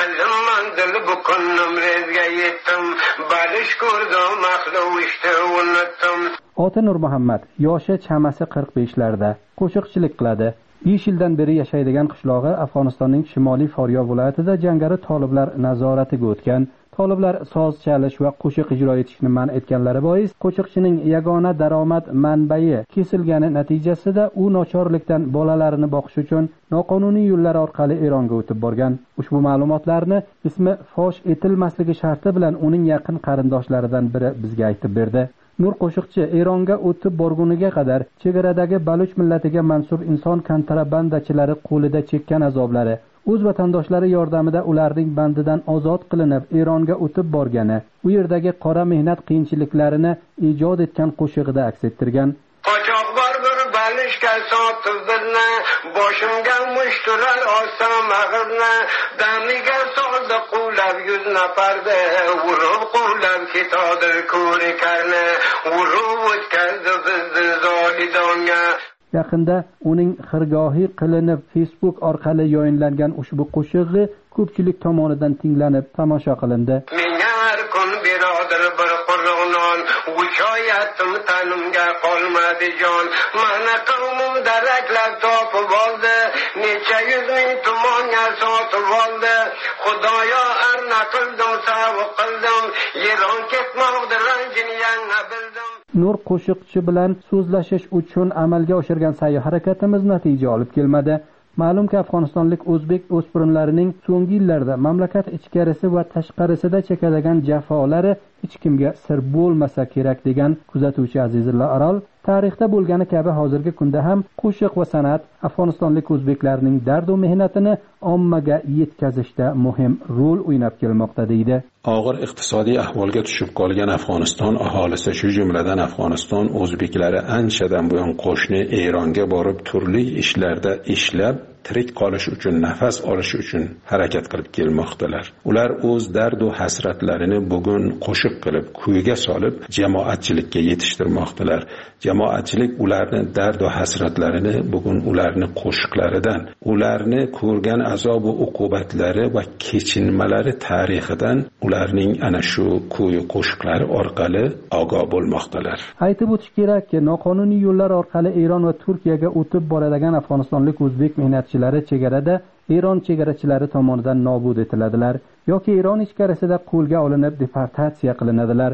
Ota Nur Muhammad yoshi chamasi qirq beshlarda qo'shiqchilik qiladi. besh yildan beri yashaydigan qishlog'i Afg'onistonning Shimoliy Faryab viloyatida jangari toliblar nazoratiga o'tgan. Toliblar soz chalish va qo'shiq ijro etishni man etganlari bois qo'shiqchining yagona daromad manbai kesilgani natijasida u nochorlikdan bolalarini boqish uchun noqonuniy yo'llar orqali Eronga o'tib borgan. Ushbu ma'lumotlarni ismi fosh etilmasligi sharti bilan uning yaqin qarindoshlaridan biri bizga aytib berdi. Nur qo'shiqchi Eronga o'tib borguniga qadar chegaradagi Baluch millatiga mansub inson kontrabandachilari qo'lida chekkan azoblari, o'z vatandoshlari yordamida ularning bandidan ozod qilinib Eronga o'tib borgani, u yerdagi qora mehnat qiyinchiliklarini ijod etgan qo'shig'ida aks ettirgan. Qochoq bor bir balishga sotib bizni, boshimga mushtular olsam ag'irni, damiga soldi quvlab yuz nafardi, urib quvlab ketodir ko'rikarni, urib o'tkazdi bizni zolidonga. Yaqinda uning xirgohi qilinib Facebook orqali yoyinlangan ushbu qo'shig'i ko'pchilik tomonidan tinglanib tomosha qilindi. Menga har kun birodar bir quruq non, uchoyatim tanimga qolmadi jon. Mana qavmim daraklab topib oldi, necha yuz ming tumonga sotib oldi. Xudoyo arna qildim, savob qildim, yeron ketmoqda ranjini yana bildim. Nur qo'shiqchi bilan so'zlashish uchun amalga oshirgan sa'y harakatimiz natija olib kelmadi. Ma'lumki, Afg'onistonlik o'zbek o'spirinlarining so'nggi yillarda mamlakat ichkarisi va tashqarisida chekadigan jafolari hech kimga sir bo'lmasa kerak degan kuzatuvchi Azizullo Arol, tarixda bo'lgani kabi hozirgi kunda ham qo'shiq va san'at Afg'onistonlik o'zbeklarning dard va mehnatini ommaga yetkazishda muhim rol o'ynab kelmoqda deydi. Og'ir iqtisodiy ahvolga tushib qolgan Afg'oniston aholisi, shu jumladan Afg'oniston o'zbeklari anchadan buyon qo'shni Eronga borib turli ishlarda ishlab tirik qolish uchun, nafas olish uchun harakat qilib kelmoqdalar. Ular o'z dard va hasratlarini bugun qo'shiq qilib, kuyga solib, jamoatchilikka yetishtirmoqdalar. Jamoatchilik ularni dard va hasratlarini bugun ularni qo'shiqlaridan, ularni ko'rgan azob va uqubatlari va kechinmalari tarixidan ularning ana shu kuy qo'shiqlari orqali ogoh bo'lmoqdalar. Aytib o'tish kerakki, noqonuniy yo'llar orqali Eron va Turkiyaga o'tib boradigan afg'onistonlik o'zbek mehnatchilari chegarada Eron chegarachilari tomonidan nobud etiladilar yoki Eron ichkarisida qo'lga olinib deportatsiya qilinadilar.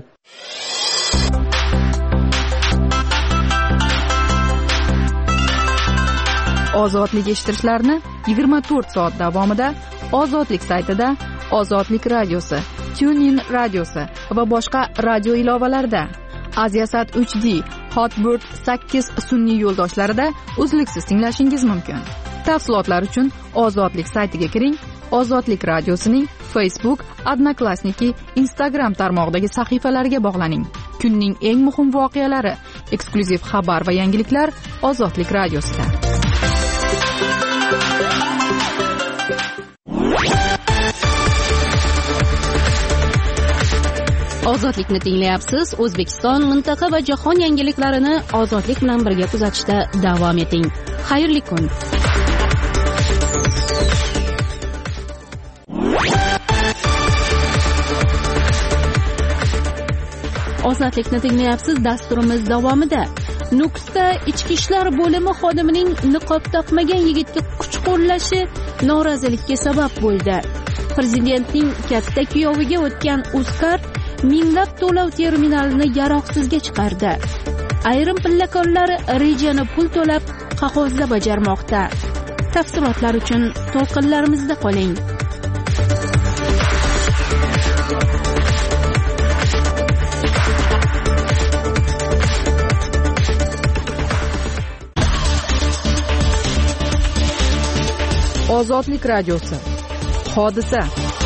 Ozodlik eshittirishlarni yigirma to'rt soat davomida Ozodlik saytida, Ozodlik radiosi, TuneIn radiosi va boshqa radio ilovalarida, Aziasat uch D, Hotbird sakkiz sun'iy yo'ldoshlarida uzluksiz tinglashingiz mumkin. Tafsilotlar uchun Ozodlik saytiga kiring Ozodlik radiosining Facebook, Odnoklassniki, Instagram tarmog'idagi sahifalariga bog'laning. Kunning eng muhim voqealari, eksklyuziv xabar va yangiliklar Ozodlik radiosida. Ozodlikni tinglayapsiz. O'zbekiston, mintaqa va jahon yangiliklarini ozodlik bilan birga kuzatishda davom eting. Xayrli kun. Ozodlikni tinglayapsiz. Dasturimiz davomida Nukusda ichki ishlar bo'limi xodimining niqob taqmagan yigitga kuch qo'llashi norozilikka sabab bo'ldi. Prezidentning katta kuyoviga o'tgan Uzcard minglab to'lov terminalini yaroqsizga chiqardi. Ayrim pillakonlar rejani pul to'lab qog'ozda bajarmoqda. Tafsilotlar uchun to'lqinlarimizda qoling. Ozodlik radiosi. Hodisa.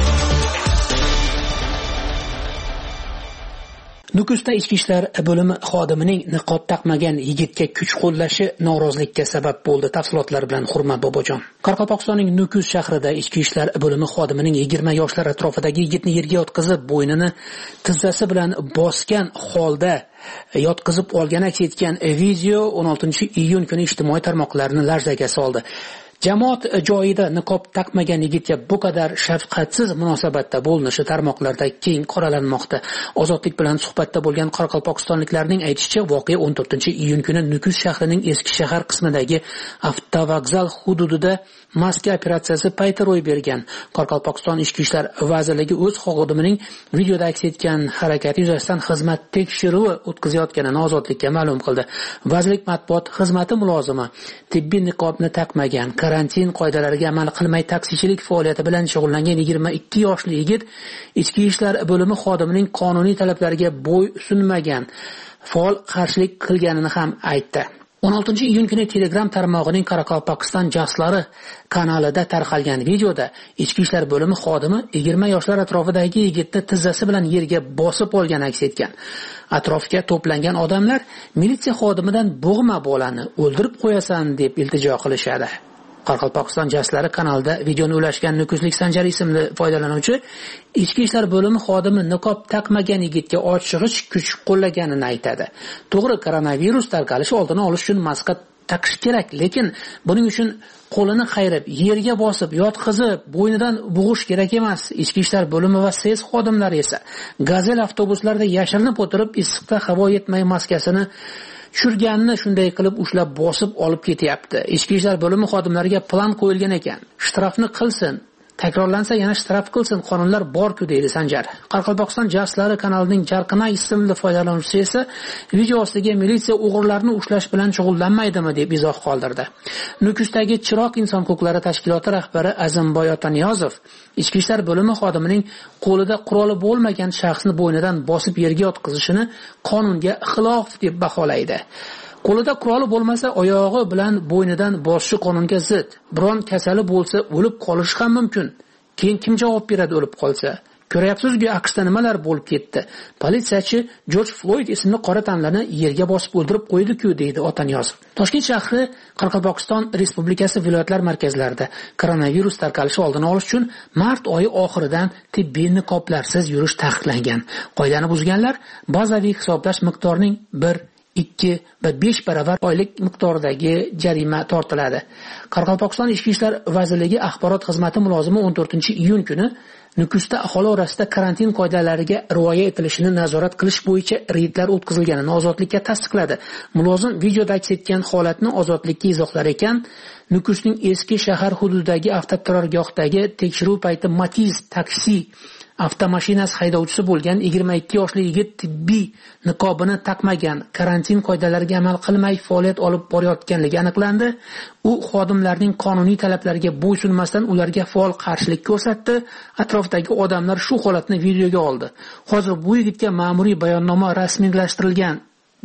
Nukusda ichki ishlar bo'limi xodimining niqob taqmagan yigitga kuch qo'llashi norozilikka sabab bo'ldi. Tafsilotlar bilan Hurmat Bobojon. Qoraqalpog'istonning Nukus shahrida ichki ishlar bo'limi xodimining yigirma yoshlar atrofidagi yigitni yerga yotqizib, bo'ynini tizzasi bilan bosgan holda yotqizib olgani aks etgan video o'n oltinchi iyun kuni ijtimoiy tarmoqlarni larzaga soldi. Jamoat joyida niqob taqmagan yigitga bu qadar shafqatsiz munosabatda bo'linishi tarmoqlarda keng qoralanmoqda. Ozodlik bilan suhbatda bo'lgan qoraqalpog'istonliklarning aytishicha, voqea o'n to'rtinchi iyun kuni Nukus shahrining eski shahar qismidagi avtovokzal hududida maska operatsiyasi payti ro'y bergan. Qoraqalpog'iston Ichki ishlar vazirligi o'z xodimining videoda aks etgan harakati yuzasidan xizmat tekshiruvi o'tkazayotganini Ozodlikka ma'lum qildi. Vazirlik matbuot xizmati mulozimi tibbiy niqobni taqmagan, karantin qoidalariga amal qilmay taksichilik faoliyati bilan shug'ullangan yigirma ikki yoshli yigit ichki ishlar bo'limi xodimining qonuniy talablariga bo'y sunmagan, faol qarshilik qilganini ham aytdi. o'n oltinchi iyun kuni Telegram tarmog'ining Qoraqalpog'iston jaslari kanalida tarqalgan videoda ichki ishlar bo'limi xodimi yigirma yoshlar atrofidagi yigitni tizzasi bilan yerga bosib olgan aks etgan. Atrofga to'plangan odamlar militsiya xodimidan "Bo'g'ma bolani, o'ldirib qo'yasan" deb iltijo qilishadi. Qoraqalpog'iston jaslari kanalida videoni ulashgan Nukuslik Sanjar ismli foydalanuvchi ichki ishlar bo'limi xodimi niqob taqmagan yigitga ochig'ich kuch qo'llaganini aytadi. To'g'ri, koronavirus tarqalishi oldini olish uchun maska taqish kerak, lekin buning uchun qo'lini qayrib, yerga bosib, yotqizib, bo'ynidan bug'ish kerak emas. Ichki ishlar bo'limi va S E S xodimlari esa Gazel avtobuslarda yashirinib o'tirib, issiqda havo yetmay maskasini tushirganini shunday qilib ushlab bosib olib ketyapti. Ichki ishlar bo'limi xodimlariga plan qo'yilgan ekan. Shtrafni qilsin, takrorlansa yana shtraf qilsin, qonunlar bor-ku deydi Sanjar. Qoraqalpog'iston jaslari kanalining Jarqinay ismli foydalanuvchisi esa video ostiga militsiya o'g'rilarni ushlash bilan shug'ullanmaydimi deb izoh qoldirdi. Nukusdagi Chiroq inson huquqlari tashkiloti rahbari Azimboy Otaniyozov ichki ishlar bo'limi xodimining qo'lida quroli bo'lmagan shaxsni bo'ynidan bosib yerga yotqizishini qonunga xilof deb baholaydi. Qo'lida quroli bo'lmasa, oyog'i bilan bo'ynidan bosishi qonunga zid. Biron kasali bo'lsa, o'lib qolishi ham mumkin. Keyin kim javob beradi o'lib qolsa? Ko'ryapsizki, AQShda nimalar bo'lib ketdi. Politsiyachi Jorj Floyd ismli qora tanlarni yerga bosib o'ldirib qo'ydi-ku, deydi Otaniyozov. Toshkent shahri Qoraqalpog'iston Respublikasi viloyatlar markazlarida koronavirus tarqalishi oldini olish uchun mart oyi oxiridan tibbiy niqoblarsiz yurish taqiqlangan. Qoidani buzganlar bazaviy hisoblash miqdorining bir ikki va besh baravar oylik miqdordagi jarima tortiladi. Qoraqalpog'iston Ichki ishlar vazirligi axborot xizmati mulozimi o'n to'rtinchi iyun kuni Nukusda aholi orasida karantin qoidalariga rioya etilishini nazorat qilish bo'yicha reydlar o'tkazilganini Ozodlikka tasdiqladi. Mulozim videoda aks etgan holatni Ozodlikka izohlar ekan, Nukusning eski shahar hududidagi avtoturargohdagi tekshiruv payti Matiz taksi avtomashinasi haydovchisi bo'lgan yigirma ikki yoshli yigit tibbiy niqobini taqmagan, karantin qoidalariga amal qilmay faoliyat olib borayotganligi aniqlandi. U xodimlarning qonuniy talablariga bo'ysunmasdan ularga faol qarshilik ko'rsatdi. Atrofdagi odamlar shu holatni videoga oldi. Hozir bu yigitga ma'muriy bayonnoma rasmiylashtirilgan dedi.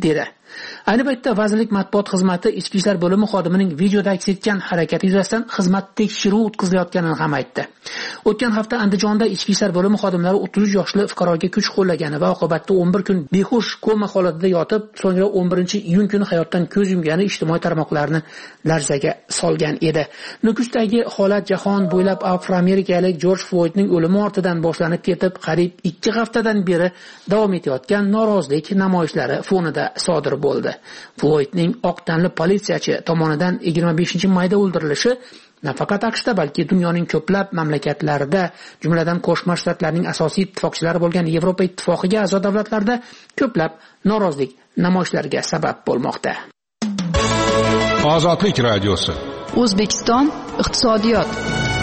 Ayni paytda vazirlik matbuot xizmati ichki ishlar bo'limi xodimining videoda aks etgan harakati yuzasidan xizmat tekshiruv o'tkazilayotganini ham aytdi. O'tgan hafta Andijonda ichki ishlar bo'limi xodimlari o'ttiz uch yoshli fuqaroga kuch qo'llagani va oqibatda o'n bir kun behush koma holatida yotib, so'ngra o'n birinchi iyun kuni hayotdan ko'z yumgani ijtimoiy tarmoqlarni larzaga solgan edi. Nukusdagi holat jahon bo'ylab afroamerikalik Jorj Floydning o'limi ortidan boshlanib ketib, qariyb ikki haftadan beri davom etayotgan norozilik namoyishlari fonida sodir bo'ldi. Floydning oq tanli politsiyachi tomonidan yigirma beshinchi mayda o'ldirilishi nafaqat AQShda, balki dunyoning ko'plab mamlakatlarida, jumladan Qo'shma Shtatlarning asosiy ittifoqchilari bo'lgan Yevropa ittifoqiga a'zo davlatlarda ko'plab norozilik namoyishlariga sabab bo'lmoqda. Ozodlik radiosi. O'zbekiston iqtisodiyot.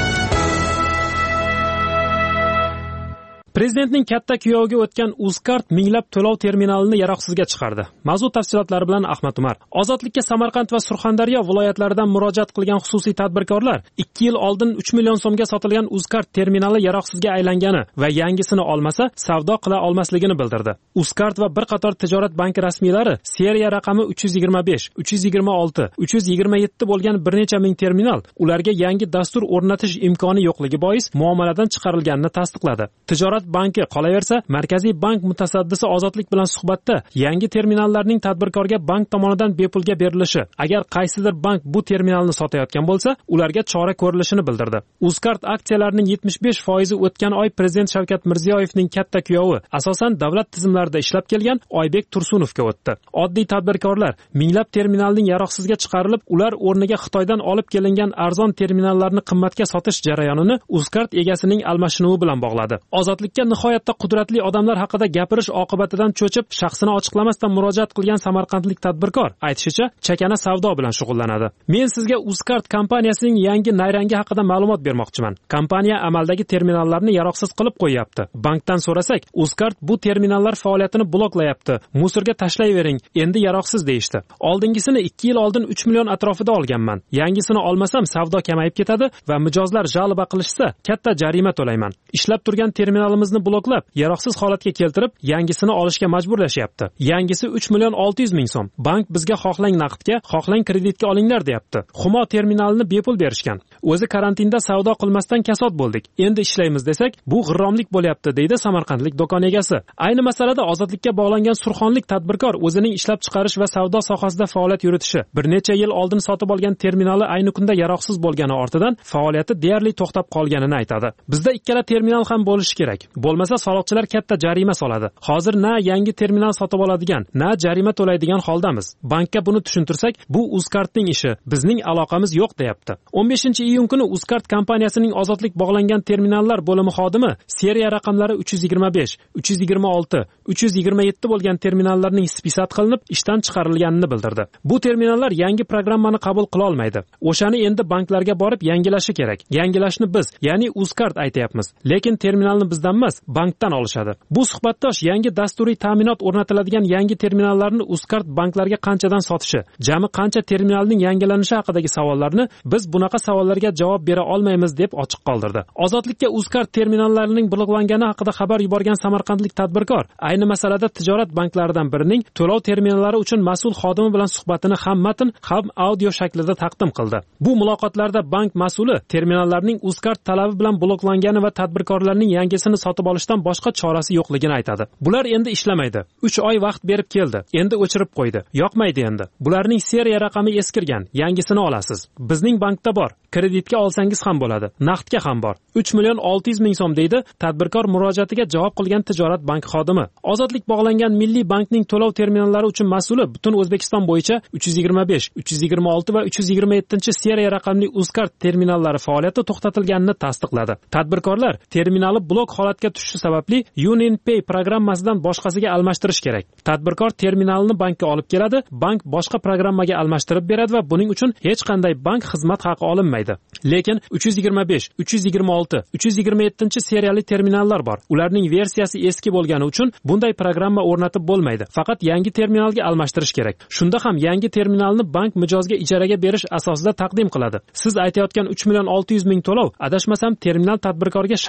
Prezidentning katta kuyoviga o'tgan Uzcard minglab to'lov terminalini yaroqsizga chiqardi. Mavzu tafsilotlari bilan Ahmad Umar. Ozodlikka Samarqand va Surxondaryo viloyatlaridan murojaat qilgan xususiy tadbirkorlar ikki yil oldin uch million so'mga sotilgan Uzcard terminali yaroqsizga aylangani va yangisini olmasa savdo qila olmasligini bildirdi. Uzcard va bir qator tijorat banki rasmiylari seriya raqami uch yuz yigirma besh, uch yuz yigirma olti, uch yuz yigirma yetti bo'lgan bir necha ming terminal ularga yangi dastur o'rnatish imkoni yo'qligi bois muomaladan chiqarilganini tasdiqladi. Tijorat banki qolaversa, Markaziy bank mutasaddisi Ozodlik bilan suhbatda yangi terminallarning tadbirkorga bank tomonidan bepulga berilishi, agar qaysidir bank bu terminalni sotayotgan bo'lsa, ularga chora ko'rilishini bildirdi. Uzcard aksiyalarining yetmish besh foizi o'tgan oy Prezident Shavkat Mirziyoyevning katta kuyovi, asosan davlat tizimlarida ishlab kelgan Oybek Tursunovga o'tdi. Oddiy tadbirkorlar minglab terminalning yaroqsizga chiqarilib, ular o'rniga Xitoydan olib kelingan arzon terminallarni qimmatga sotish jarayonini Uzcard egasining almashinuvi bilan bog'ladi. Ozodlikka nihoyatda qudratli odamlar haqida gapirish oqibatidan cho'chib, shaxsini ochiqlamasdan murojaat qilgan samarqandlik tadbirkor aytishicha, chakana savdo bilan shug'ullanadi. Men sizga Uzcard kompaniyasining yangi nayrangi haqida ma'lumot bermoqchiman. Kompaniya amaldagi terminallarni yaroqsiz qilib qo'yapti. Bankdan so'rasak, Uzcard bu terminallar faoliyatini bloklayapti. Musorga tashlayvering, endi yaroqsiz deyishdi. Oldingisini ikki yil oldin uch million atrofida olganman. Yangisini olmasam savdo kamayib ketadi va mijozlar jalba qilishsa, katta jarima to'layman. Ishlab turgan terminalimizni bloklab, yaroqsiz holatga keltirib, yangisini olishga majburlashyapti. Yangisi uch million olti yuz ming so'm. Bank bizga xohlang naqdga, xohlang kreditga olinglar deyapti. Humo terminalini bepul berishgan. O'zi karantinda savdo qilmasdan kasod bo'ldik. Endi ishlaymiz desak, bu g'irromlik bo'lyapti, deydi samarqandlik do'kon egasi. Ayni masalada ozodlikka bog'langan surxonlik tadbirkor o'zining ishlab chiqarish va savdo sohasida faoliyat yuritishi, bir necha yil oldin sotib olgan terminali ayni kunda yaroqsiz bo'lgani ortidan faoliyati deyarli to'xtab qolganini aytadi. Bizda ikkala terminal ham bo'lishi kerak. Bo'lmasa soliqchilar katta jarima soladi. Hozir na yangi terminal sotib oladigan, na jarima to'laydigan holdamiz. Bankka buni tushuntirsak, bu Uzcardning ishi, bizning aloqamiz yo'q deyapti. o'n beshinchi iyun kuni Uzcard kompaniyasining ozodlik bog'langan terminallar bo'limi xodimi seriya raqamlari uch yuz yigirma besh, uch yuz yigirma olti, uch yuz yigirma yetti bo'lgan terminallarning spisat qilinib, ishdan chiqarilganini bildirdi. Bu terminallar yangi programmani qabul qila olmaydi. O'shani endi banklarga borib yangilashi kerak. Yangilashni biz, ya'ni Uzcard aytayapmiz. Lekin terminalni bizdan emas, bankdan olishadi. Bu suhbatdosh yangi dasturiy ta'minot o'rnatiladigan yangi terminallarni Uzcard banklarga qanchadan sotishi, jami qancha terminalning yangilanishi haqidagi savollarni biz bunaqa savollarga javob bera olmaymiz deb ochiq qoldirdi. Ozodlikka Uzcard terminallarining bloklangani haqida xabar yuborgan samarqandlik tadbirkor ayni masalada tijorat banklaridan birining to'lov terminallari uchun mas'ul xodimi bilan suhbatini ham matn, ham audio shaklida taqdim qildi. Bu muloqotlarda bank mas'uli terminallarning Uzcard talabi bilan bloklangani va tadbirkorlarning yangisini sotib olishdan boshqa chorasi yo'qligini aytadi. Bular endi ishlamaydi. uch oy vaqt berib keldi. Endi o'chirib qo'ydi. Yoqmaydi endi. Bularning seriya raqami eskirgan. Yangisini olasiz. Bizning bankda bor. Kreditga olsangiz ham bo'ladi. Naqdga ham bor. uch million olti yuz ming so'm deydi tadbirkor murojaatiga javob qilgan tijorat bank xodimi. Ozodlik bog'langan Milliy bankning to'lov terminallari uchun mas'uli butun O'zbekiston bo'yicha uch yuz yigirma besh, uch yuz yigirma olti va uch yuz yigirma yetti seriya raqamli Uzcard terminallari faoliyati to'xtatilganini tasdiqladi. Tadbirkorlar terminali blok holatga tushishi sababli UnionPay programmasidan boshqasiga almashtirish kerak. Tadbirkor terminalini bankka olib keladi, bank boshqa programmaga almashtirib beradi va buning uchun hech qanday bank xizmat haqi olinmaydi. Lekin uch yuz yigirma besh, uch yuz yigirma olti, uch yuz yigirma yetti seriyali terminallar bor. Ularning versiyasi eski bo'lgani uchun bunday programma o'rnatib bo'lmaydi. Faqat yangi terminalga almashtirish kerak. Shunda ham yangi terminalni bank mijozga ijaraga berish asosida taqdim qiladi. Siz aytayotgan uch million olti yuz ming to'lov, adashmasam terminal tadbirkorga shaxsiy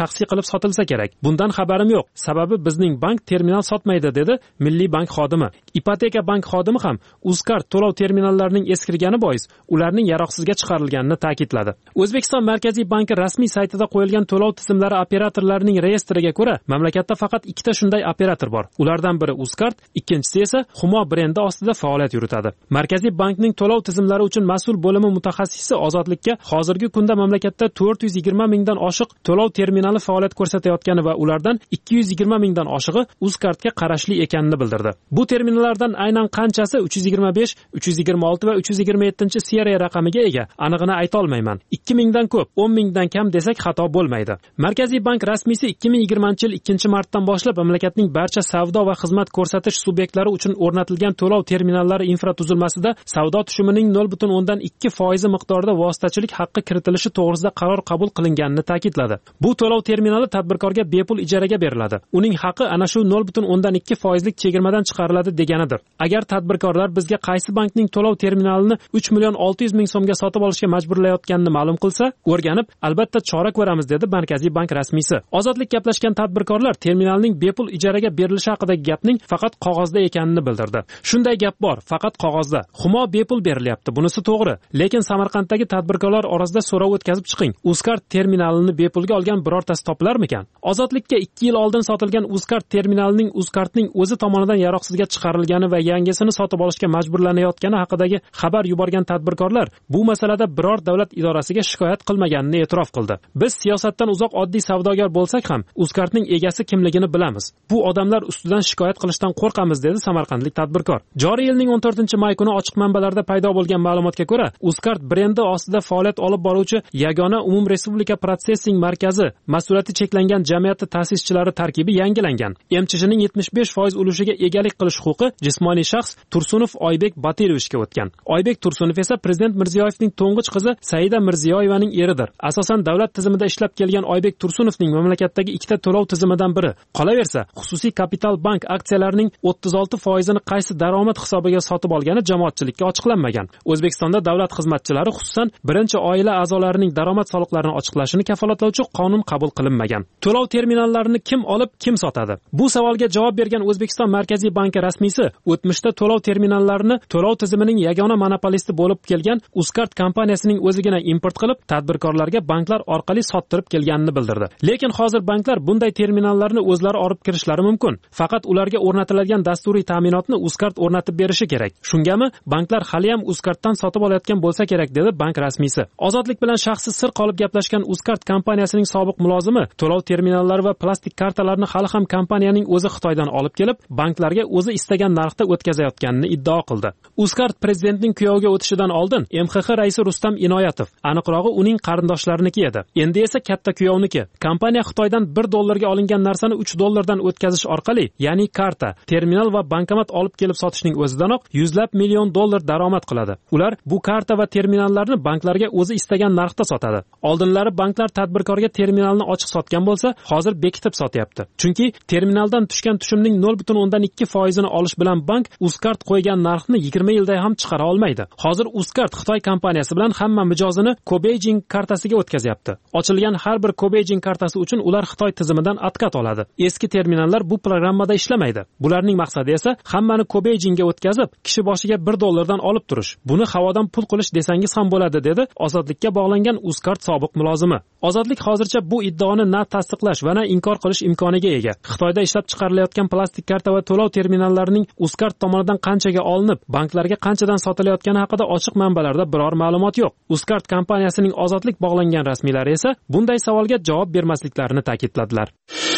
shaxsiy qilib sotilsa kerak. Bundan xabarim yo'q. Sababi bizning bank terminal sotmaydi, dedi Milliy bank xodimi. Ipoteka bank xodimi ham Uzcard to'lov terminallarining eskirgani bois ularning yaroqsizga chiqarilganini ta'kidladi. O'zbekiston Markaziy banki rasmiy saytida qo'yilgan to'lov tizimlari operatorlarining reyestriga ko'ra, mamlakatda faqat ikkita shunday operator bor. Ulardan biri Uzcard, ikkinchisi esa Humo brendi ostida faoliyat yuritadi. Markaziy bankning to'lov tizimlari uchun mas'ul bo'limi mutaxassisi Ozodlikka hozirgi kunda mamlakatda to'rt yuz yigirma mingdan oshiq to'lov terminali faoliyat ko'rsatayotgani va ulardan ikki yuz yigirma mingdan oshig'i Uzcardga qarashli ekanini bildirdi. Bu terminallardan aynan qanchasi uch yuz yigirma besh, uch yuz yigirma olti va uch yuz yigirma yettinchi seriya raqamiga ega, anig'ini ayta olmayman. ikki mingdan ko'p, o'n mingdan kam desak xato bo'lmaydi. Markaziy bank rasmiysi ikki ming yigirmanchi yil ikkinchi martdan boshlab mamlakatning barcha savdo va xizmat ko'rsatish subyektlari uchun o'rnatilgan to'lov terminallari infratuzilmasida savdo tushumining nol butun o'ndan ikki foiz miqdorida vositachilik haqqi kiritilishi to'g'risida qaror qabul qilinganini ta'kidladi. Bu to'lov terminali tadbirkorga bepul ijaraga beriladi. Uning haqqi ana shu nol butun o'ndan ikki foizlik chegirmadan chiqariladi deganidir. Agar tadbirkorlar bizga qaysi bankning to'lov terminalini uch million olti yuz ming so'mga sotib olishga majburlayotganini ma'lum qilsa, o'rganib, albatta chora ko'ramiz, dedi Markaziy bank rasmiysi. Ozodlik gaplashgan tadbirkorlar terminalning bepul ijaraga berilishi haqidagi gapning faqat qog'ozda ekanini bildirdi. Shunday gap bor, faqat qog'ozda. Humo bepul berilyapti, bunisi to'g'ri. Lekin Samarqanddagi tadbirkorlar orasida so'rov o'tkazib chiqing. Uzcard terminalini bepulga olgan birortasi topilarmikan? Ozodlikka ikki yil oldin sotilgan Uzcard terminalining Uzcardning o'zi tomonidan yaroqsizga chiqarilgani va yangisini sotib olishga majburlanayotgani haqidagi xabar yuborgan tadbirkorlar bu masalada biror davlat idorasiga shikoyat qilmaganini e'tirof qildi. Biz siyosatdan uzoq oddiy savdogar bo'lsak ham Uzcardning egasi kimligini bilamiz. Bu odamlar ustidan shikoyat qilishdan qo'rqamiz, dedi samarqandlik tadbirkor. Joriy yilning o'n to'rtinchi may kuni ochiq manbalarda paydo bo'lgan ma'lumotga ko'ra, Uzcard brendi ostida faoliyat olib boruvchi yagona umumrespublika protsessing markazi mas'uliyati cheklangan jamiyati ta'sischilari tarkibi yangilangan. M C H'ning yetmish besh foiz ulushiga egalik qilish huquqi jismoniy shaxs Tursunov Oybek Batirovichga o'tgan. Oybek Tursunov esa Prezident Mirziyoyevning to'ng'ich qizi Saida Mirziyoyevaning eridir. Asosan davlat tizimida ishlab kelgan Oybek Tursunovning mamlakatdagi ikkita to'lov tizimidan biri. Qolaversa, xususiy kapital bank aksiyalarining o'ttiz olti foizini qaysi daromad hisobiga sotib olgani jamoatchilikka ochiqlanmagan. O'zbekistonda davlat xizmatchilari, xususan birinchi oila a'zolarining daromad soliqlarini ochiqlashini kafolatlovchi qonun qabul qilinmagan. To'lov terminallarini kim olib, kim sotadi? Bu savolga javob bergan O'zbekiston Markaziy banki rasmiysi o'tmishda to'lov terminallarini to'lov tizimining yagona monopolisti bo'lib kelgan Uzcard kompaniyasining o'zigina import qilib, tadbirkorlarga banklar orqali sottirib kelganini bildirdi. Lekin hozir banklar bunday terminallarni o'zlari olib kirishlari mumkin. Faqat ularga o'rnatiladigan dasturiy ta'minotni Uzcard o'rnatib berishi kerak. Shungami banklar hali ham Uzcarddan sotib olayotgan bo'lsa kerak, dedi bank rasmiysi. Ozodlik bilan shaxsiy sir qolib gaplashgan Uzcard kompaniyasining sobiq mulozimi to'lov terminallari va plastik kartalarni hali ham kompaniyaning o'zi Xitoydan olib kelib, banklarga o'zi istagan narxda o'tkazayotganini iddao qildi. Uzcard prezidentning kuyoviga o'tishidan oldin M X X raisi Rustam Inoyatov, aniqrog'i uning qarindoshlariniki edi. Endi esa katta kuyovniki. Kompaniya Xitoydan bir dollarga olingan narsani uch dollardan o'tkazish orqali, ya'ni karta, terminal va bankomat olib kelib sotishning o'zidanoq yuzlab million dollar daromad qiladi. Ular bu karta va terminallarni banklarga o'zi istagan narxda sotadi. Oldinlari banklar tadbirkorga terminalni ochiq sotgan bo'lsa, hozir bekitib sotyapti. Chunki terminaldan tushgan tushumning nol butun o'ndan ikki foizini olish bilan bank Uzcard qo'ygan narxni yigirma yilda ham chiqara olmaydi. Hozir Uzcard Xitoy kompaniyasi bilan hamma mijozini Kobejing kartasiga o'tkazyapti. Ochilgan har bir Kobejing kartasi uchun ular Xitoy tizimidan atkat oladi. Eski terminallar bu programmada ishlamaydi. Bularning maqsadi esa hammani Kobejingga o'tkazib, kishi boshiga bir dollardan olib turish. Buni havodan pul qilish desangiz ham bo'ladi, dedi Ozodlikka bog'langan Uzcard sobiq mulozimi. Ozodlik hozircha bu iddaoni na tasdiqlash va na inkor qilish imkoniga ega. Xitoyda ishlab chiqarilayotgan plastik karta va to'lov terminallarining Uzcard tomonidan qanchaga olinib, banklarga qanchadan sotilayotgani haqida ochiq manbalarda biror ma'lumot yo'q. Uzcard kompaniyasining Ozodlik bog'langan rasmiylari esa bunday savolga javob bermasliklarini ta'kidladilar.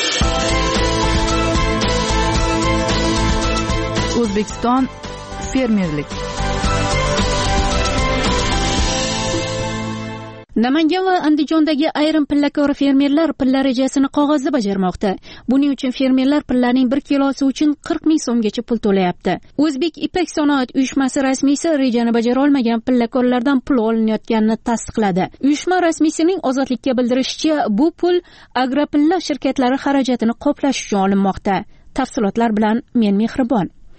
O'zbekiston fermerlik. Namangan va Andijondagi ayrim pillakor fermerlar pilla rejasini qog'ozda bajarmoqda. Buning uchun fermerlar pillaning bir kilosi uchun qirq ming so'mgacha pul to'layapti. O'zbek Ipak sanoat uyushmasi rasmiysi rejani bajara olmagan pillakorlardan pul olinayotganini tasdiqladi. Uyushma rasmiysining Ozodlikka bildirishicha, bu pul Agropilla shirkatlari xarajatini qoplash uchun olinmoqda. Tafsilotlar bilan men Mehribon.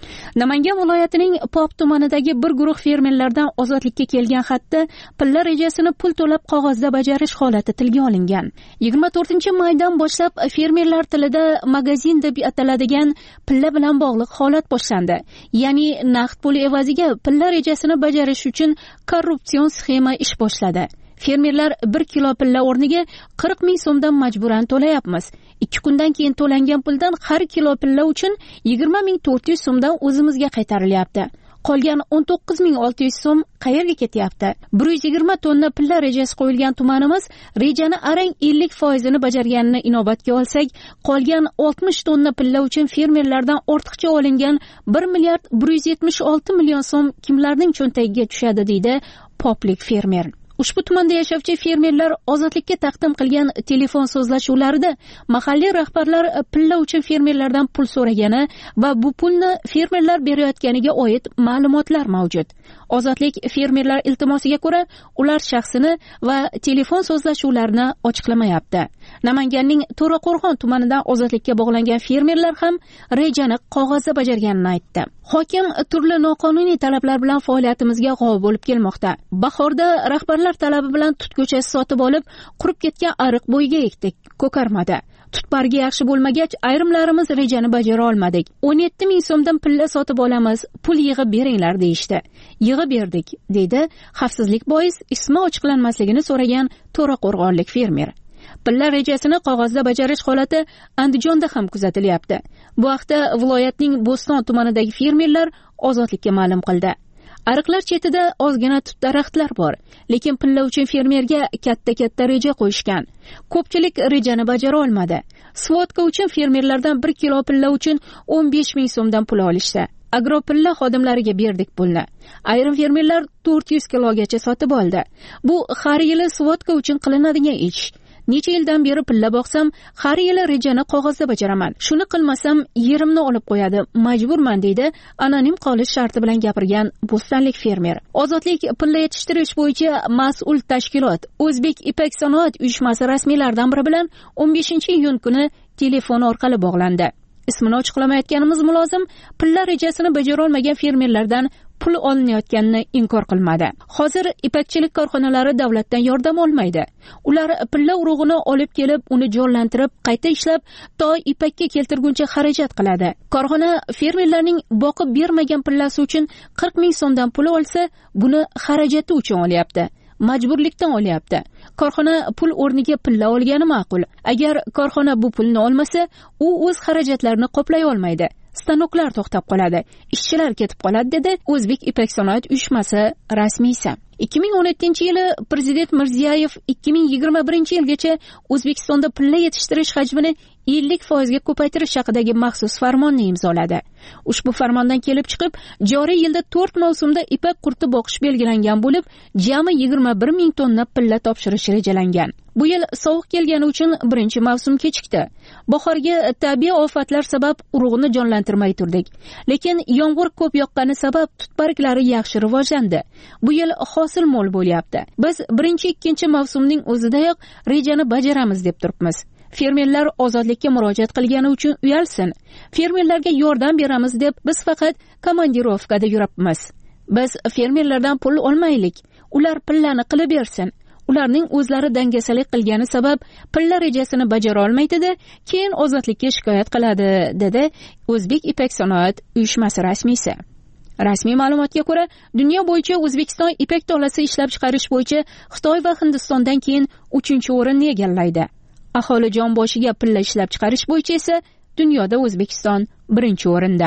Namangan viloyatining Pop tumanidagi bir guruh fermerlardan ozodlikka kelgan xatda pilla rejasini pul to'lab qog'ozda bajarish holati tilga olingan. yigirma to'rtinchi maydan boshlab fermerlar tilida magazin deb ataladigan pilla bilan bog'liq holat boshlandi. Ya'ni naqd pul evaziga pilla rejasini bajarish uchun korrupsion sxema ish boshladi. Fermerlar bir kilo pilla o'rniga qirq ming so'mdan majburan to'layapmiz. ikki kundan keyin to'langan puldan har kilo pilla uchun yigirma ming to'rt yuz so'mdan o'zimizga qaytarilyapti. Qolgan o'n to'qqiz ming olti yuz so'm qayerga ketyapti? bir yuz yigirma tonna pilla rejasi qo'yilgan tumanimiz rejani arang ellik foizini bajarganini inobatga olsak, qolgan oltmish tonna pilla uchun fermerlardan ortiqcha olingan bir milliard bir yuz yetmish olti million so'm kimlarning cho'ntagiga tushadi deydi poplik fermer. Ushbu tumanda yashovchi fermerlar ozodlikka taqdim qilgan telefon so'zlashuvlarida mahalliy rahbarlar pilla uchun fermerlardan pul so'ragani va bu pulni fermerlar berayotganiga oid ma'lumotlar mavjud. Ozodlik fermerlar iltimosiga ko'ra ular shaxsini va telefon so'zlashuvlarini ochiqlamayapti. Namanganning To'raqo'rg'on tumanidan ozodlikka bog'langan fermerlar ham rejani qog'ozda bajarganini aytdi. Hokim turli noqonuniy talablar bilan faoliyatimizga g'ov bo'lib kelmoqda. Bahorda rahbarlar talabi bilan tut ko'chasi sotib olib, qurib ketgan ariq bo'yiga ekdik, ko'karmadi. Tutbargi yaxshi bo'lmagach, ayrimlarimiz rejani bajara olmadik. o'n yetti ming so'mdan pilla sotib olamiz, pul yig'ib beringlar deyishdi. Yig'ib berdik, dedi xavfsizlik bois ismi ochiqlanmasligini so'ragan To'raqo'rg'onlik fermer. Pilla rejasini qog'ozda bajarish holati Andijonda ham kuzatilyapti. Bu haqda viloyatning Bo'ston tumanidagi fermerlar ozodlikka ma'lum qildi. Ariqlar chetida ozgina tut daraxtlar bor, lekin pilla uchun fermerga katta-katta reja qo'yishgan. Ko'pchilik rejani bajara olmadi. Svotka uchun fermerlardan bir kilo pilla uchun o'n besh ming so'mdan pul olishdi. Agropilla xodimlariga berdik pulni. Ayrim fermerlar to'rt yuz kilogacha sotib oldi. Bu har yili svotka uchun qilinadigan ish. Necha yildan beri pilla boqsam, har yili rejani qog'ozda bajaraman. Shuni qilmasam, yerimni olib qo'yadi, majburman, deydi anonim qolish sharti bilan gapirgan bo'stonlik fermer. Ozodlik pilla yetishtirish bo'yicha mas'ul tashkilot O'zbek Ipak sanoat uyushmasi rasmiylaridan biri bilan o'n beshinchi iyun kuni telefon orqali bog'landi. Ismini ochiqlamayotganimiz mulozim pilla rejasini bajara olmagan fermerlardan pul olinayotganini inkor qilmadi. Hozir ipakchilik korxonalari davlatdan yordam olmaydi. Ular pilla urug'ini olib kelib, uni jonlantirib, qayta ishlab, to ipakka keltirguncha xarajat qiladi. Korxona fermerlarning boqib bermagan pillasi uchun qirq ming so'mdan pul olsa, buni xarajati uchun olyapti. Majburlikdan olyapti. Korxona pul o'rniga pilla olgani ma'qul. Agar korxona bu pulni olmasa, u o'z xarajatlarini qoplay olmaydi. Stanoklar to'xtab qoladi, ishchilar ketib qoladi, dedi O'zbek Ipak sanoat uyushmasi rasmiysi. ikki ming o'n yettinchi yili Prezident Mirziyoyev ikki ming yigirma birinchi yilgacha O'zbekistonda pilla yetishtirish hajmini ellik foizga ko'paytirish haqidagi maxsus farmonni imzoladi. Ushbu farmondan kelib chiqib, joriy yilda to'rt mavsumda ipak qurti boqish belgilangan bo'lib, jami yigirma bir ming tonna pilla topshirish rejalangan. Bu yil sovuq kelgani uchun birinchi mavsum kechikdi. Bahorga tabiiy ofatlar sabab urug'ni jonlantirmay turdik. Lekin yomg'ir ko'p yoqqani sabab tutbarglari yaxshi rivojlandi. Bu yil hosil mo'l bo'lyapti. Biz birinchi ikkinchi mavsumning o'zidayoq rejani bajaramiz deb turibmiz. Fermerlar ozodlikka murojaat qilgani uchun uyalsin. Fermerlarga yordam beramiz deb biz faqat komandirovkada yuribmiz. Biz fermerlardan pul olmaylik. Ular pillani qilib bersin. Ularning o'zlari dangasalik qilgani sabab pilla rejasini bajara olmaydi-da, keyin ozodlikka shikoyat qiladi, dedi O'zbek Ipak sanoat uyushmasi rasmiysi. Rasmiy ma'lumotga ko'ra, dunyo bo'yicha O'zbekiston ipak tolasi ishlab chiqarish bo'yicha Xitoy va Hindistondan keyin uchinchi o'rinni egallaydi. Aholi jon boshiga pilla ishlab chiqarish bo'yicha esa dunyoda O'zbekiston birinchi o'rinda.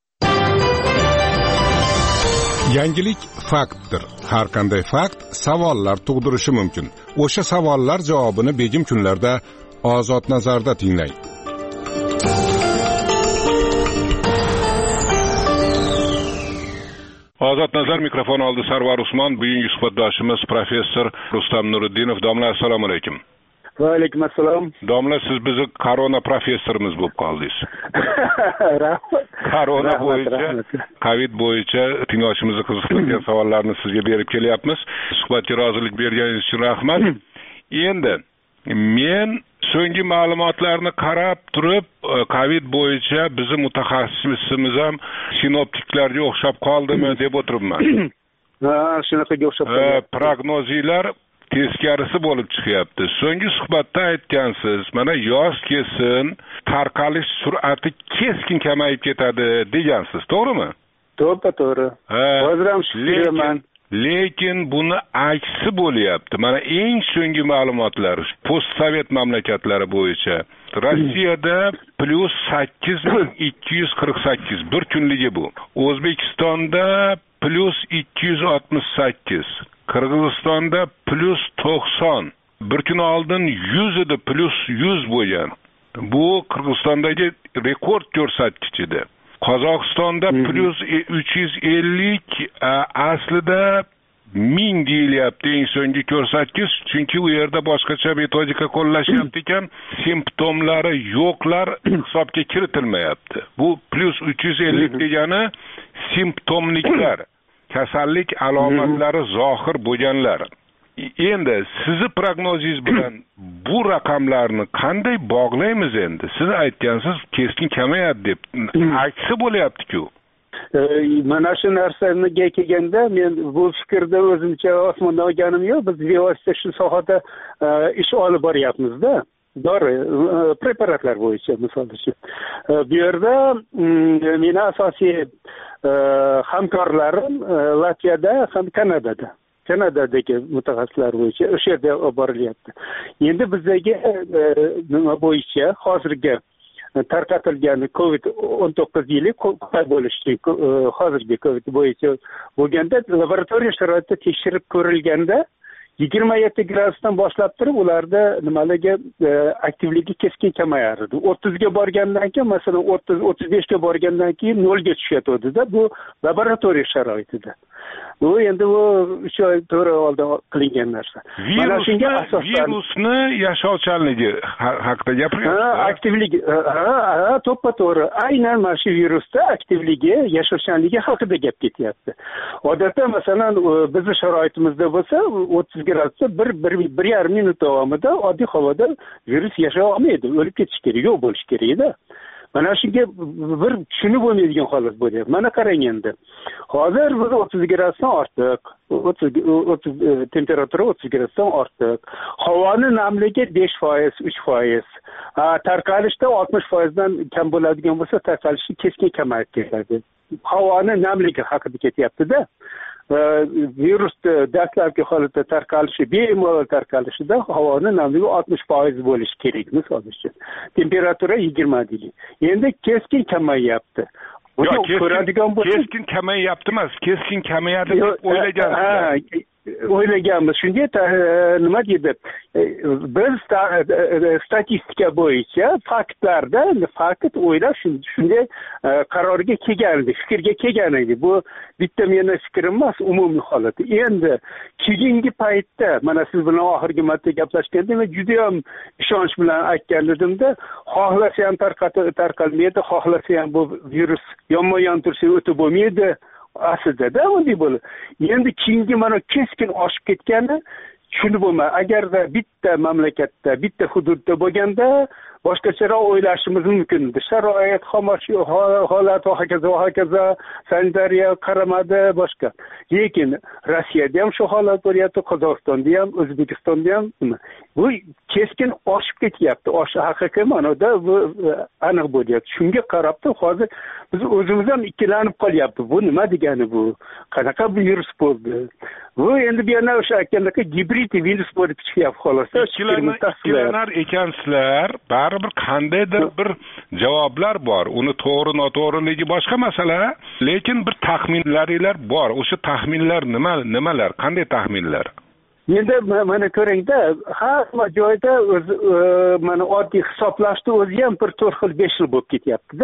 Yangilik faktdir. Har qanday fakt savollar tug'dirishi mumkin. O'sha savollar javobini begim kunlarda Ozod nazarda tinglang. Ozod nazar mikrofon oldi Sarvar Usmon, bugungi suhbatdoshimiz professor Rustam Nuriddinov. Domla, assalomu alaykum. Va alaykum assalom. Domla, siz bizni korona professorimiz bo'lib qoldingiz. Korona bo'yicha, Covid bo'yicha tinglovchimizni qiziqtirgan savollarni sizga berib kelyapmiz. Suhbatga rozilik berganingiz uchun rahmat. Endi Men so'nggi ma'lumotlarni qarab turib, Covid bo'yicha bizning mutaxassisimiz ham sinoptiklarga o'xshab qoldimi deb o'tiribman. Ha, shunaqaga o'xshab qoldi. Prognozlar teskarisi bo'lib chiqyapti. So'nggi suhbatda aytgansiz, mana yoz kelsin, tarqalish sur'ati keskin kamayib ketadi degansiz, to'g'rimi? To'g'ri, to'g'ri. Hozir ham shukriman. Lekin buni aksi bo'lyapti. Mana eng so'nggi ma'lumotlar postsovet mamlakatlari bo'yicha Rossiyada plus sakkiz ming ikki yuz qirq sakkiz bir kunligi bu. O'zbekistonda plus ikki yuz oltmish sakkiz, Qirg'izistonda plus to'qson, bir kun oldin yuz edi, plus yuz bo'lgan. Bu Qirg'izistondagi rekord ko'rsatkich edi. Qozog'istonda plus uch yuz ellik, aslida ming deyilyapti eng so'nggi ko'rsatkich, chunki u yerda boshqacha metodika qo'llashyapti ekan, simptomlari yo'qlar hisobga kiritilmayapti. Bu plus uch yuz ellik degani simptomliklar, kasallik alomatlari zohir bo'lganlar. Endi sizni prognozingiz bilan bu raqamlarni qanday bog'laymiz endi? Siz aytgansiz keskin kamayadi deb. Aksi bo'lyapti-ku. Mana shu narsaga kelganda men bu fikrda o'zimcha osmondan olganim yo'q. Biz bevosita shu sohada ish olib boryapmiz-da. Dori preparatlar bo'yicha misol uchun. Bu yerda meni asosiy hamkorlarim Latviyada ham Kanadada. Kanadadagi mutaxassislar bo'yicha o'sha yerda olib borilyapti. Endi bizdagi nima bo'yicha hozirgi tarqatilgan Covid o'n to'qqiz yili qay bo'lishi hozirgi Covid bo'yicha bo'lganda laboratoriya sharoitida tekshirib ko'rilganda yigirma yetti gradusdan boshlab turib ularda nimaligi aktivligi keskin kamayardi. o'ttizga borgandan keyin masalan o'ttiz o'ttiz beshga borgandan keyin nolga tushayotdi-da, bu laboratoriya sharoitida. Bu endi bu uch oy to'rt oy oldin qilingan narsa. Mana shunga asosan virusni yashovchanligi haqida gapiryapsiz. Ha, aktivligi, ha, to'ppa-to'g'ri. Aynan mana shu virusda aktivligi, yashovchanligi haqida gap ketyapti. Odatda masalan bizning sharoitimizda bo'lsa o'ttiz gradusda bir bir yarim minut davomida oddiy havoda virus yashay olmaydi, o'lib ketish kerak, yo'q bo'lish kerak-da. Mana shunga bir tushunib bo'lmaydigan holat bo'lyapti. Mana qarang endi. Hozir biz o'ttiz gradusdan ortiq, o'ttiz temperatura o'ttiz gradusdan ortiq. Havoning namligi besh foiz, uch foiz. Tarqalishda oltmish foizdan kam bo'ladigan bo'lsa, tarqalishi keskin kamayib ketadi. Havoning namligi haqida ketyapti-da. Virusni dastlabki holatda tarqalishi, bemalol tarqalishida havoning namligi oltmish foiz bo'lishi kerak, misol uchun. Temperatura yigirma deylik. Endi keskin kamayapti. Yo'q, ko'radigan bo'lsa, keskin kamayapti emas, keskin kamayadi deb o'ylagansiz. O'ylaganmiz. Shunga nima deydi? Biz statistika bo'yicha faktlarda fakt o'ylab shunday qarorga kelgandik, fikrga kelgan edik. Bu bitta meni fikrim emas, umumiy holat. Endi keyingi paytda mana siz bilan oxirgi marta gaplashganda men juda ham ishonch bilan aytgan edimda, xohlasa ham tarqalmaydi, xohlasa ham bu virus yonma-yon tursa o'tib bo'lmaydi. Aslida unday bo'ladi. Endi keyingi mana keskin oshib ketgani tushunib bo'lmaydi. Agarda bitta mamlakatda, bitta hududda bo'lganda boshqacharoq o'ylashimiz mumkin edi. Sharoit, holat va hokazo, hokazo, sanitariya qaramadi boshqa. Lekin Rossiyada ham shu holat bo'lyapti, Qozog'istonda ham, O'zbekistonda ham bu keskin oshib ketyapti. Oshi haqiqiy ma'noda bu aniq bo'lyapti. Shunga qarab hozir biz o'zimiz ham ikkilanib qolyapti. Bu nima degani bu? Qanaqa bir virus bo'ldi? Bu endi bu yana o'sha aytgandek gibrid virus bo'lib chiqyapti xolos. Ikkilanar ekansizlar, baribir qandaydir bir javoblar bor. Uni to'g'ri noto'g'riligi boshqa masala, lekin bir taxminlaringlar bor. O'sha taxminlar nima, nimalar, qanday taxminlar? Endi mana ko'ringda, hamma joyda o'z mana oddiy hisoblashni o'zi ham bir to'rt xil besh xil bo'lib ketyapti-da.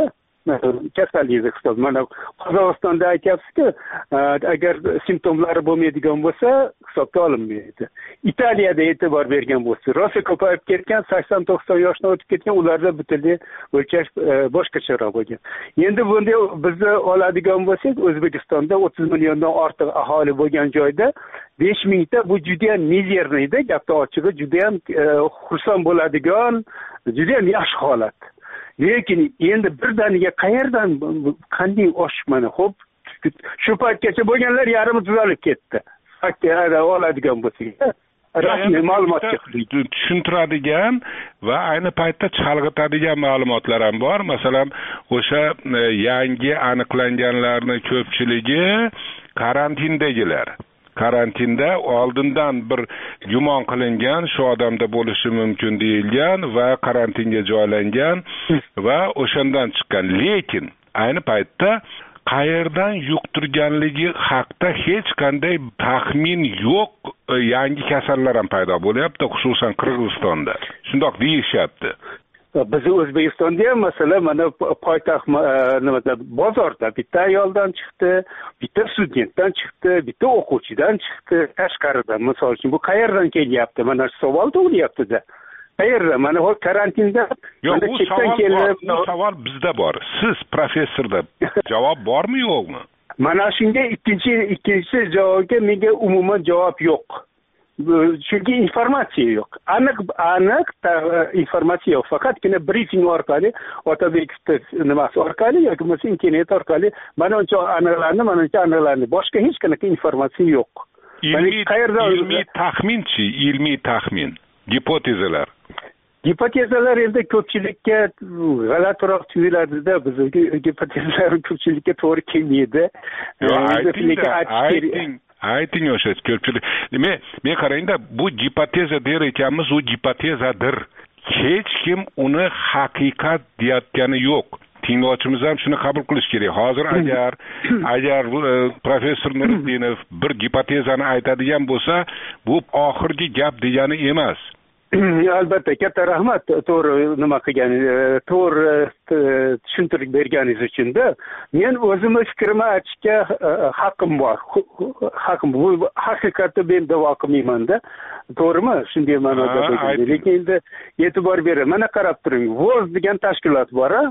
kasallik hisob. Mana Qozog'istonda aytyapsiz-ku, agar simptomlari bo'lmaydigan bo'lsa, hisobga olinmaydi. Italiyada e'tibor bergan bo'lsa, rosa ko'payib ketgan, sakson to'qson yoshdan o'tib ketgan, ularda butunlay o'lchash boshqacharoq bo'lgan. Endi bunday bizni oladigan bo'lsak, O'zbekistonda o'ttiz milliondan ortiq aholi bo'lgan joyda besh mingta bu juda ham mizerniy-da, gapni ochig'i, juda ham xursand bo'ladigan, juda ham yaxshi holat. Lekin endi birdaniga qayerdan qanday oshib mana xo'p shu paytgacha bo'lganlar yarmi tuzalib ketdi. Faktiga oladigan bo'lsak, rasmiy ma'lumot tushuntiradigan va ayni paytda chalg'itadigan ma'lumotlar ham bor. Masalan, o'sha yangi aniqlanganlarning ko'pchiligi karantindagilar. Karantinda oldindan bir gumon qilingan shu odamda bo'lishi mumkin deyilgan va karantinga joylangan va o'shandan chiqqan. Lekin ayni paytda qayerdan yuqtirganligi haqida hech qanday taxmin yo'q. Yangi kasallar ham paydo bo'lyapti, xususan Qirg'izistonda. Shundoq deyishyapti. Biz O'zbekistonda ham masalan mana poytaxt nimada bozorda bitta ayoldan chiqdi, bitta studentdan chiqdi, bitta o'quvchidan chiqdi, tashqaridan misol uchun bu qayerdan kelyapti? Mana shu savol tug'ilyapti-da. Qayerda? Mana hozir karantinda yo'q, bu savol bu savol bizda bor. Siz professorda javob bormi, yo'qmi? Mana shunga ikkinchi ikkinchi javobga menga umuman javob yo'q. Chunki informatsiya yo'q. Aniq aniq informatsiya yo'q. Faqatgina briefing orqali, Otabekov nimasi orqali yoki bo'lmasa internet orqali mana uncha aniqlandi, mana uncha aniqlandi. Boshqa hech qanaqa informatsiya yo'q. Ilmiy ilmiy taxminchi, ilmiy taxmin, gipotezalar. Gipotezalar endi ko'pchilikka g'alatiroq tuyuladi-da, bizga gipotezalar ko'pchilikka to'g'ri kelmaydi. Ayting, ayting o'sha ko'pchilik. Men men qarangda, bu gipoteza der ekanmiz, u gipotezadir. Hech kim uni haqiqat deyotgani yo'q. Tinglovchimiz ham shuni qabul qilish kerak. Hozir agar agar professor Nuriddinov bir gipotezani aytadigan bo'lsa, bu oxirgi gap degani emas. Albatta, katta rahmat to'g'ri nima qilgan, to'g'ri tushuntirib berganingiz uchun-da. Men o'zimning fikrimni aytishga haqqim bor. Haqqim bu haqiqatni men da'vo qilmayman-da. To'g'rimi? Shunday ma'noda bo'lgan. Lekin endi e'tibor bering. Mana qarab turing. V O Z degan tashkilot bor-a?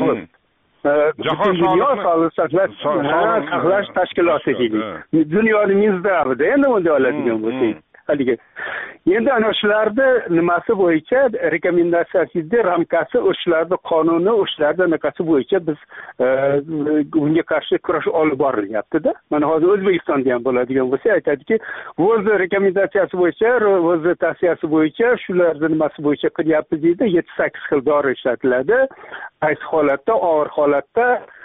Jahon sog'liqni saqlash tashkiloti deydi. Dunyoning mizdavida endi bunday oladigan bo'lsak. Haligi. Endi ana shularda nimasi bo'yicha rekomendatsiyasida ramkasi o'shalarda qonuni o'shalarda anaqasi bo'yicha biz bunga qarshi kurash olib borilyapti-da. Mana hozir O'zbekistonda ham bo'ladigan bo'lsa aytadiki, V O Z rekomendatsiyasi bo'yicha, V O Z tavsiyasi bo'yicha shularda nimasi bo'yicha qilyapmiz deydi. yetti sakkiz xil dori ishlatiladi. Qaysi holatda, og'ir holatda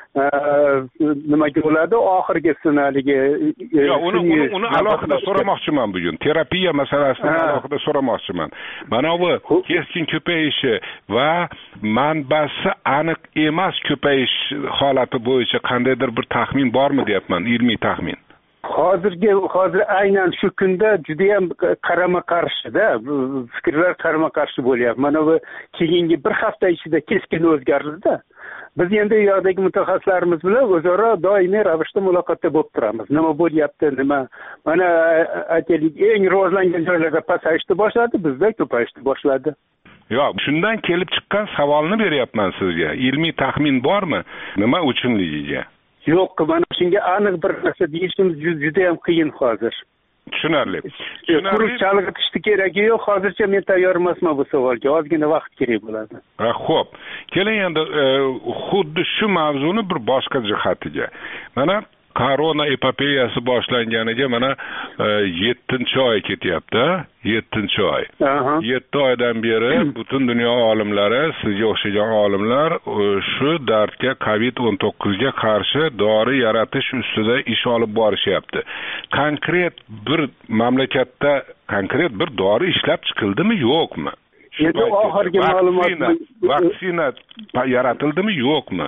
nimaga bo'ladi? Oxirgisini haligi yo'q, uni uni alohida so'ramoqchiman bugun. Terapiya masalasini alohida so'ramoqchiman. Mana bu keskin ko'payishi va manbasi aniq emas ko'payish holati bo'yicha qandaydir bir taxmin bormi deyapman, ilmiy taxmin. Hozirgi hozir aynan shu kunda juda ham qarama-qarshida, fikrlar qarama-qarshi bo'lyapti. Mana bu keyingi bir hafta ichida keskin o'zgardi-da. Biz endi u yoqdagi mutaxassislarimiz bilan o'zaro doimiy ravishda muloqotda bo'lib turamiz. Nima bo'lyapti, nima? Mana aytaylik, eng rivojlangan joylarda pasayishni boshladi, bizda ko'payishni boshladi. Yo'q, shundan kelib chiqqan savolni beryapman sizga. Ilmiy taxmin bormi? Nima uchunligiga? Yo'q, mana shunga aniq bir narsa deyishimiz juda ham qiyin hozir. Tushunarli. Quruq chalg'itishni keragi yo'q. Hozircha men tayyor emasman bu savolga. Ozgina vaqt kerak bo'ladi. Ha, xo'p. Keling endi xuddi shu mavzuni bir boshqa jihatiga. Mana korona epopeyasi boshlanganiga mana yettinchi oy ketyapti. yettinchi oy. yetti oydan beri butun dunyo olimlari, sizga o'xshagan olimlar shu dardga COVID o'n to'qqiz ga qarshi dori yaratish ustida ish olib borishyapti. Konkret bir mamlakatda konkret bir dori ishlab chiqildimi, yo'qmi? Endi oxirgi ma'lumot vaksina yaratildimi, yo'qmi?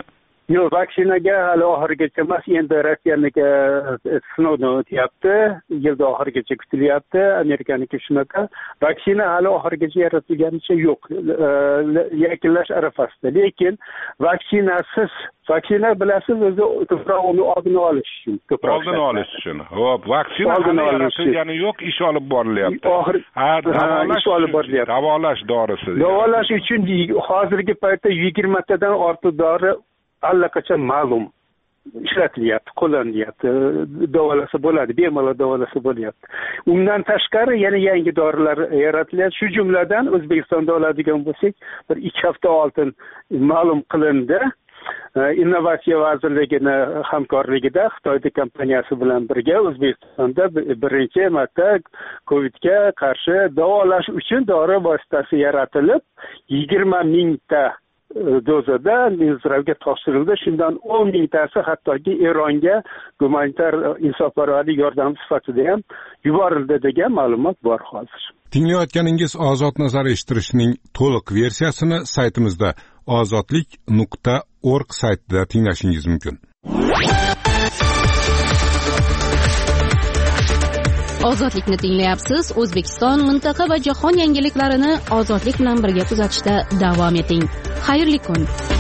Yo'q, vaksinaga hali oxirigacha emas, endi Rossiyaniki sinovdan o'tyapti, yilda oxirigacha kutilyapti, Amerikaniki shunaqa. Vaksina hali oxirigacha yaratilganicha yo'q, yakunlash arafasida. Lekin vaksinasiz, vaksina bilasiz, o'zi ko'proq uni oldini olish uchun, ko'proq oldini olish uchun. Xo'p, vaksina hali yaratilgani yo'q, ish olib borilyapti. Oxir ha, davolash olib borilyapti. Davolash dorisi. Davolash uchun hozirgi paytda yigirma tadan ortiq dori allaqachon ma'lum ishlatilyapti, qo'llanilyapti, davolasa bo'ladi, bemalol davolasa bo'lyapti. Undan tashqari yana yangi dorilar yaratilyapti. Shu jumladan O'zbekistonda oladigan bo'lsak, bir ikki hafta oldin ma'lum qilindi. Innovatsiya vazirligini hamkorligida Xitoy kompaniyasi bilan birga O'zbekistonda birinchi marta Covidga qarshi davolash uchun dori vositasi yaratilib, yigirma mingta dozada Izraelga topshirildi. Shundan o'n mingtasi hattoki Eronga gumanitar insonparvarlik yordami sifatida ham yuborildi degan ma'lumot bor hozir. Tinglayotganingiz Ozod nazar eshittirishning to'liq versiyasini saytimizda ozodlik nuqta org saytida tinglashingiz mumkin. Ozodlikni tinglayapsiz. O'zbekiston, mintaqa va jahon yangiliklarini ozodlik bilan birga kuzatishda davom eting. Xayrli kun.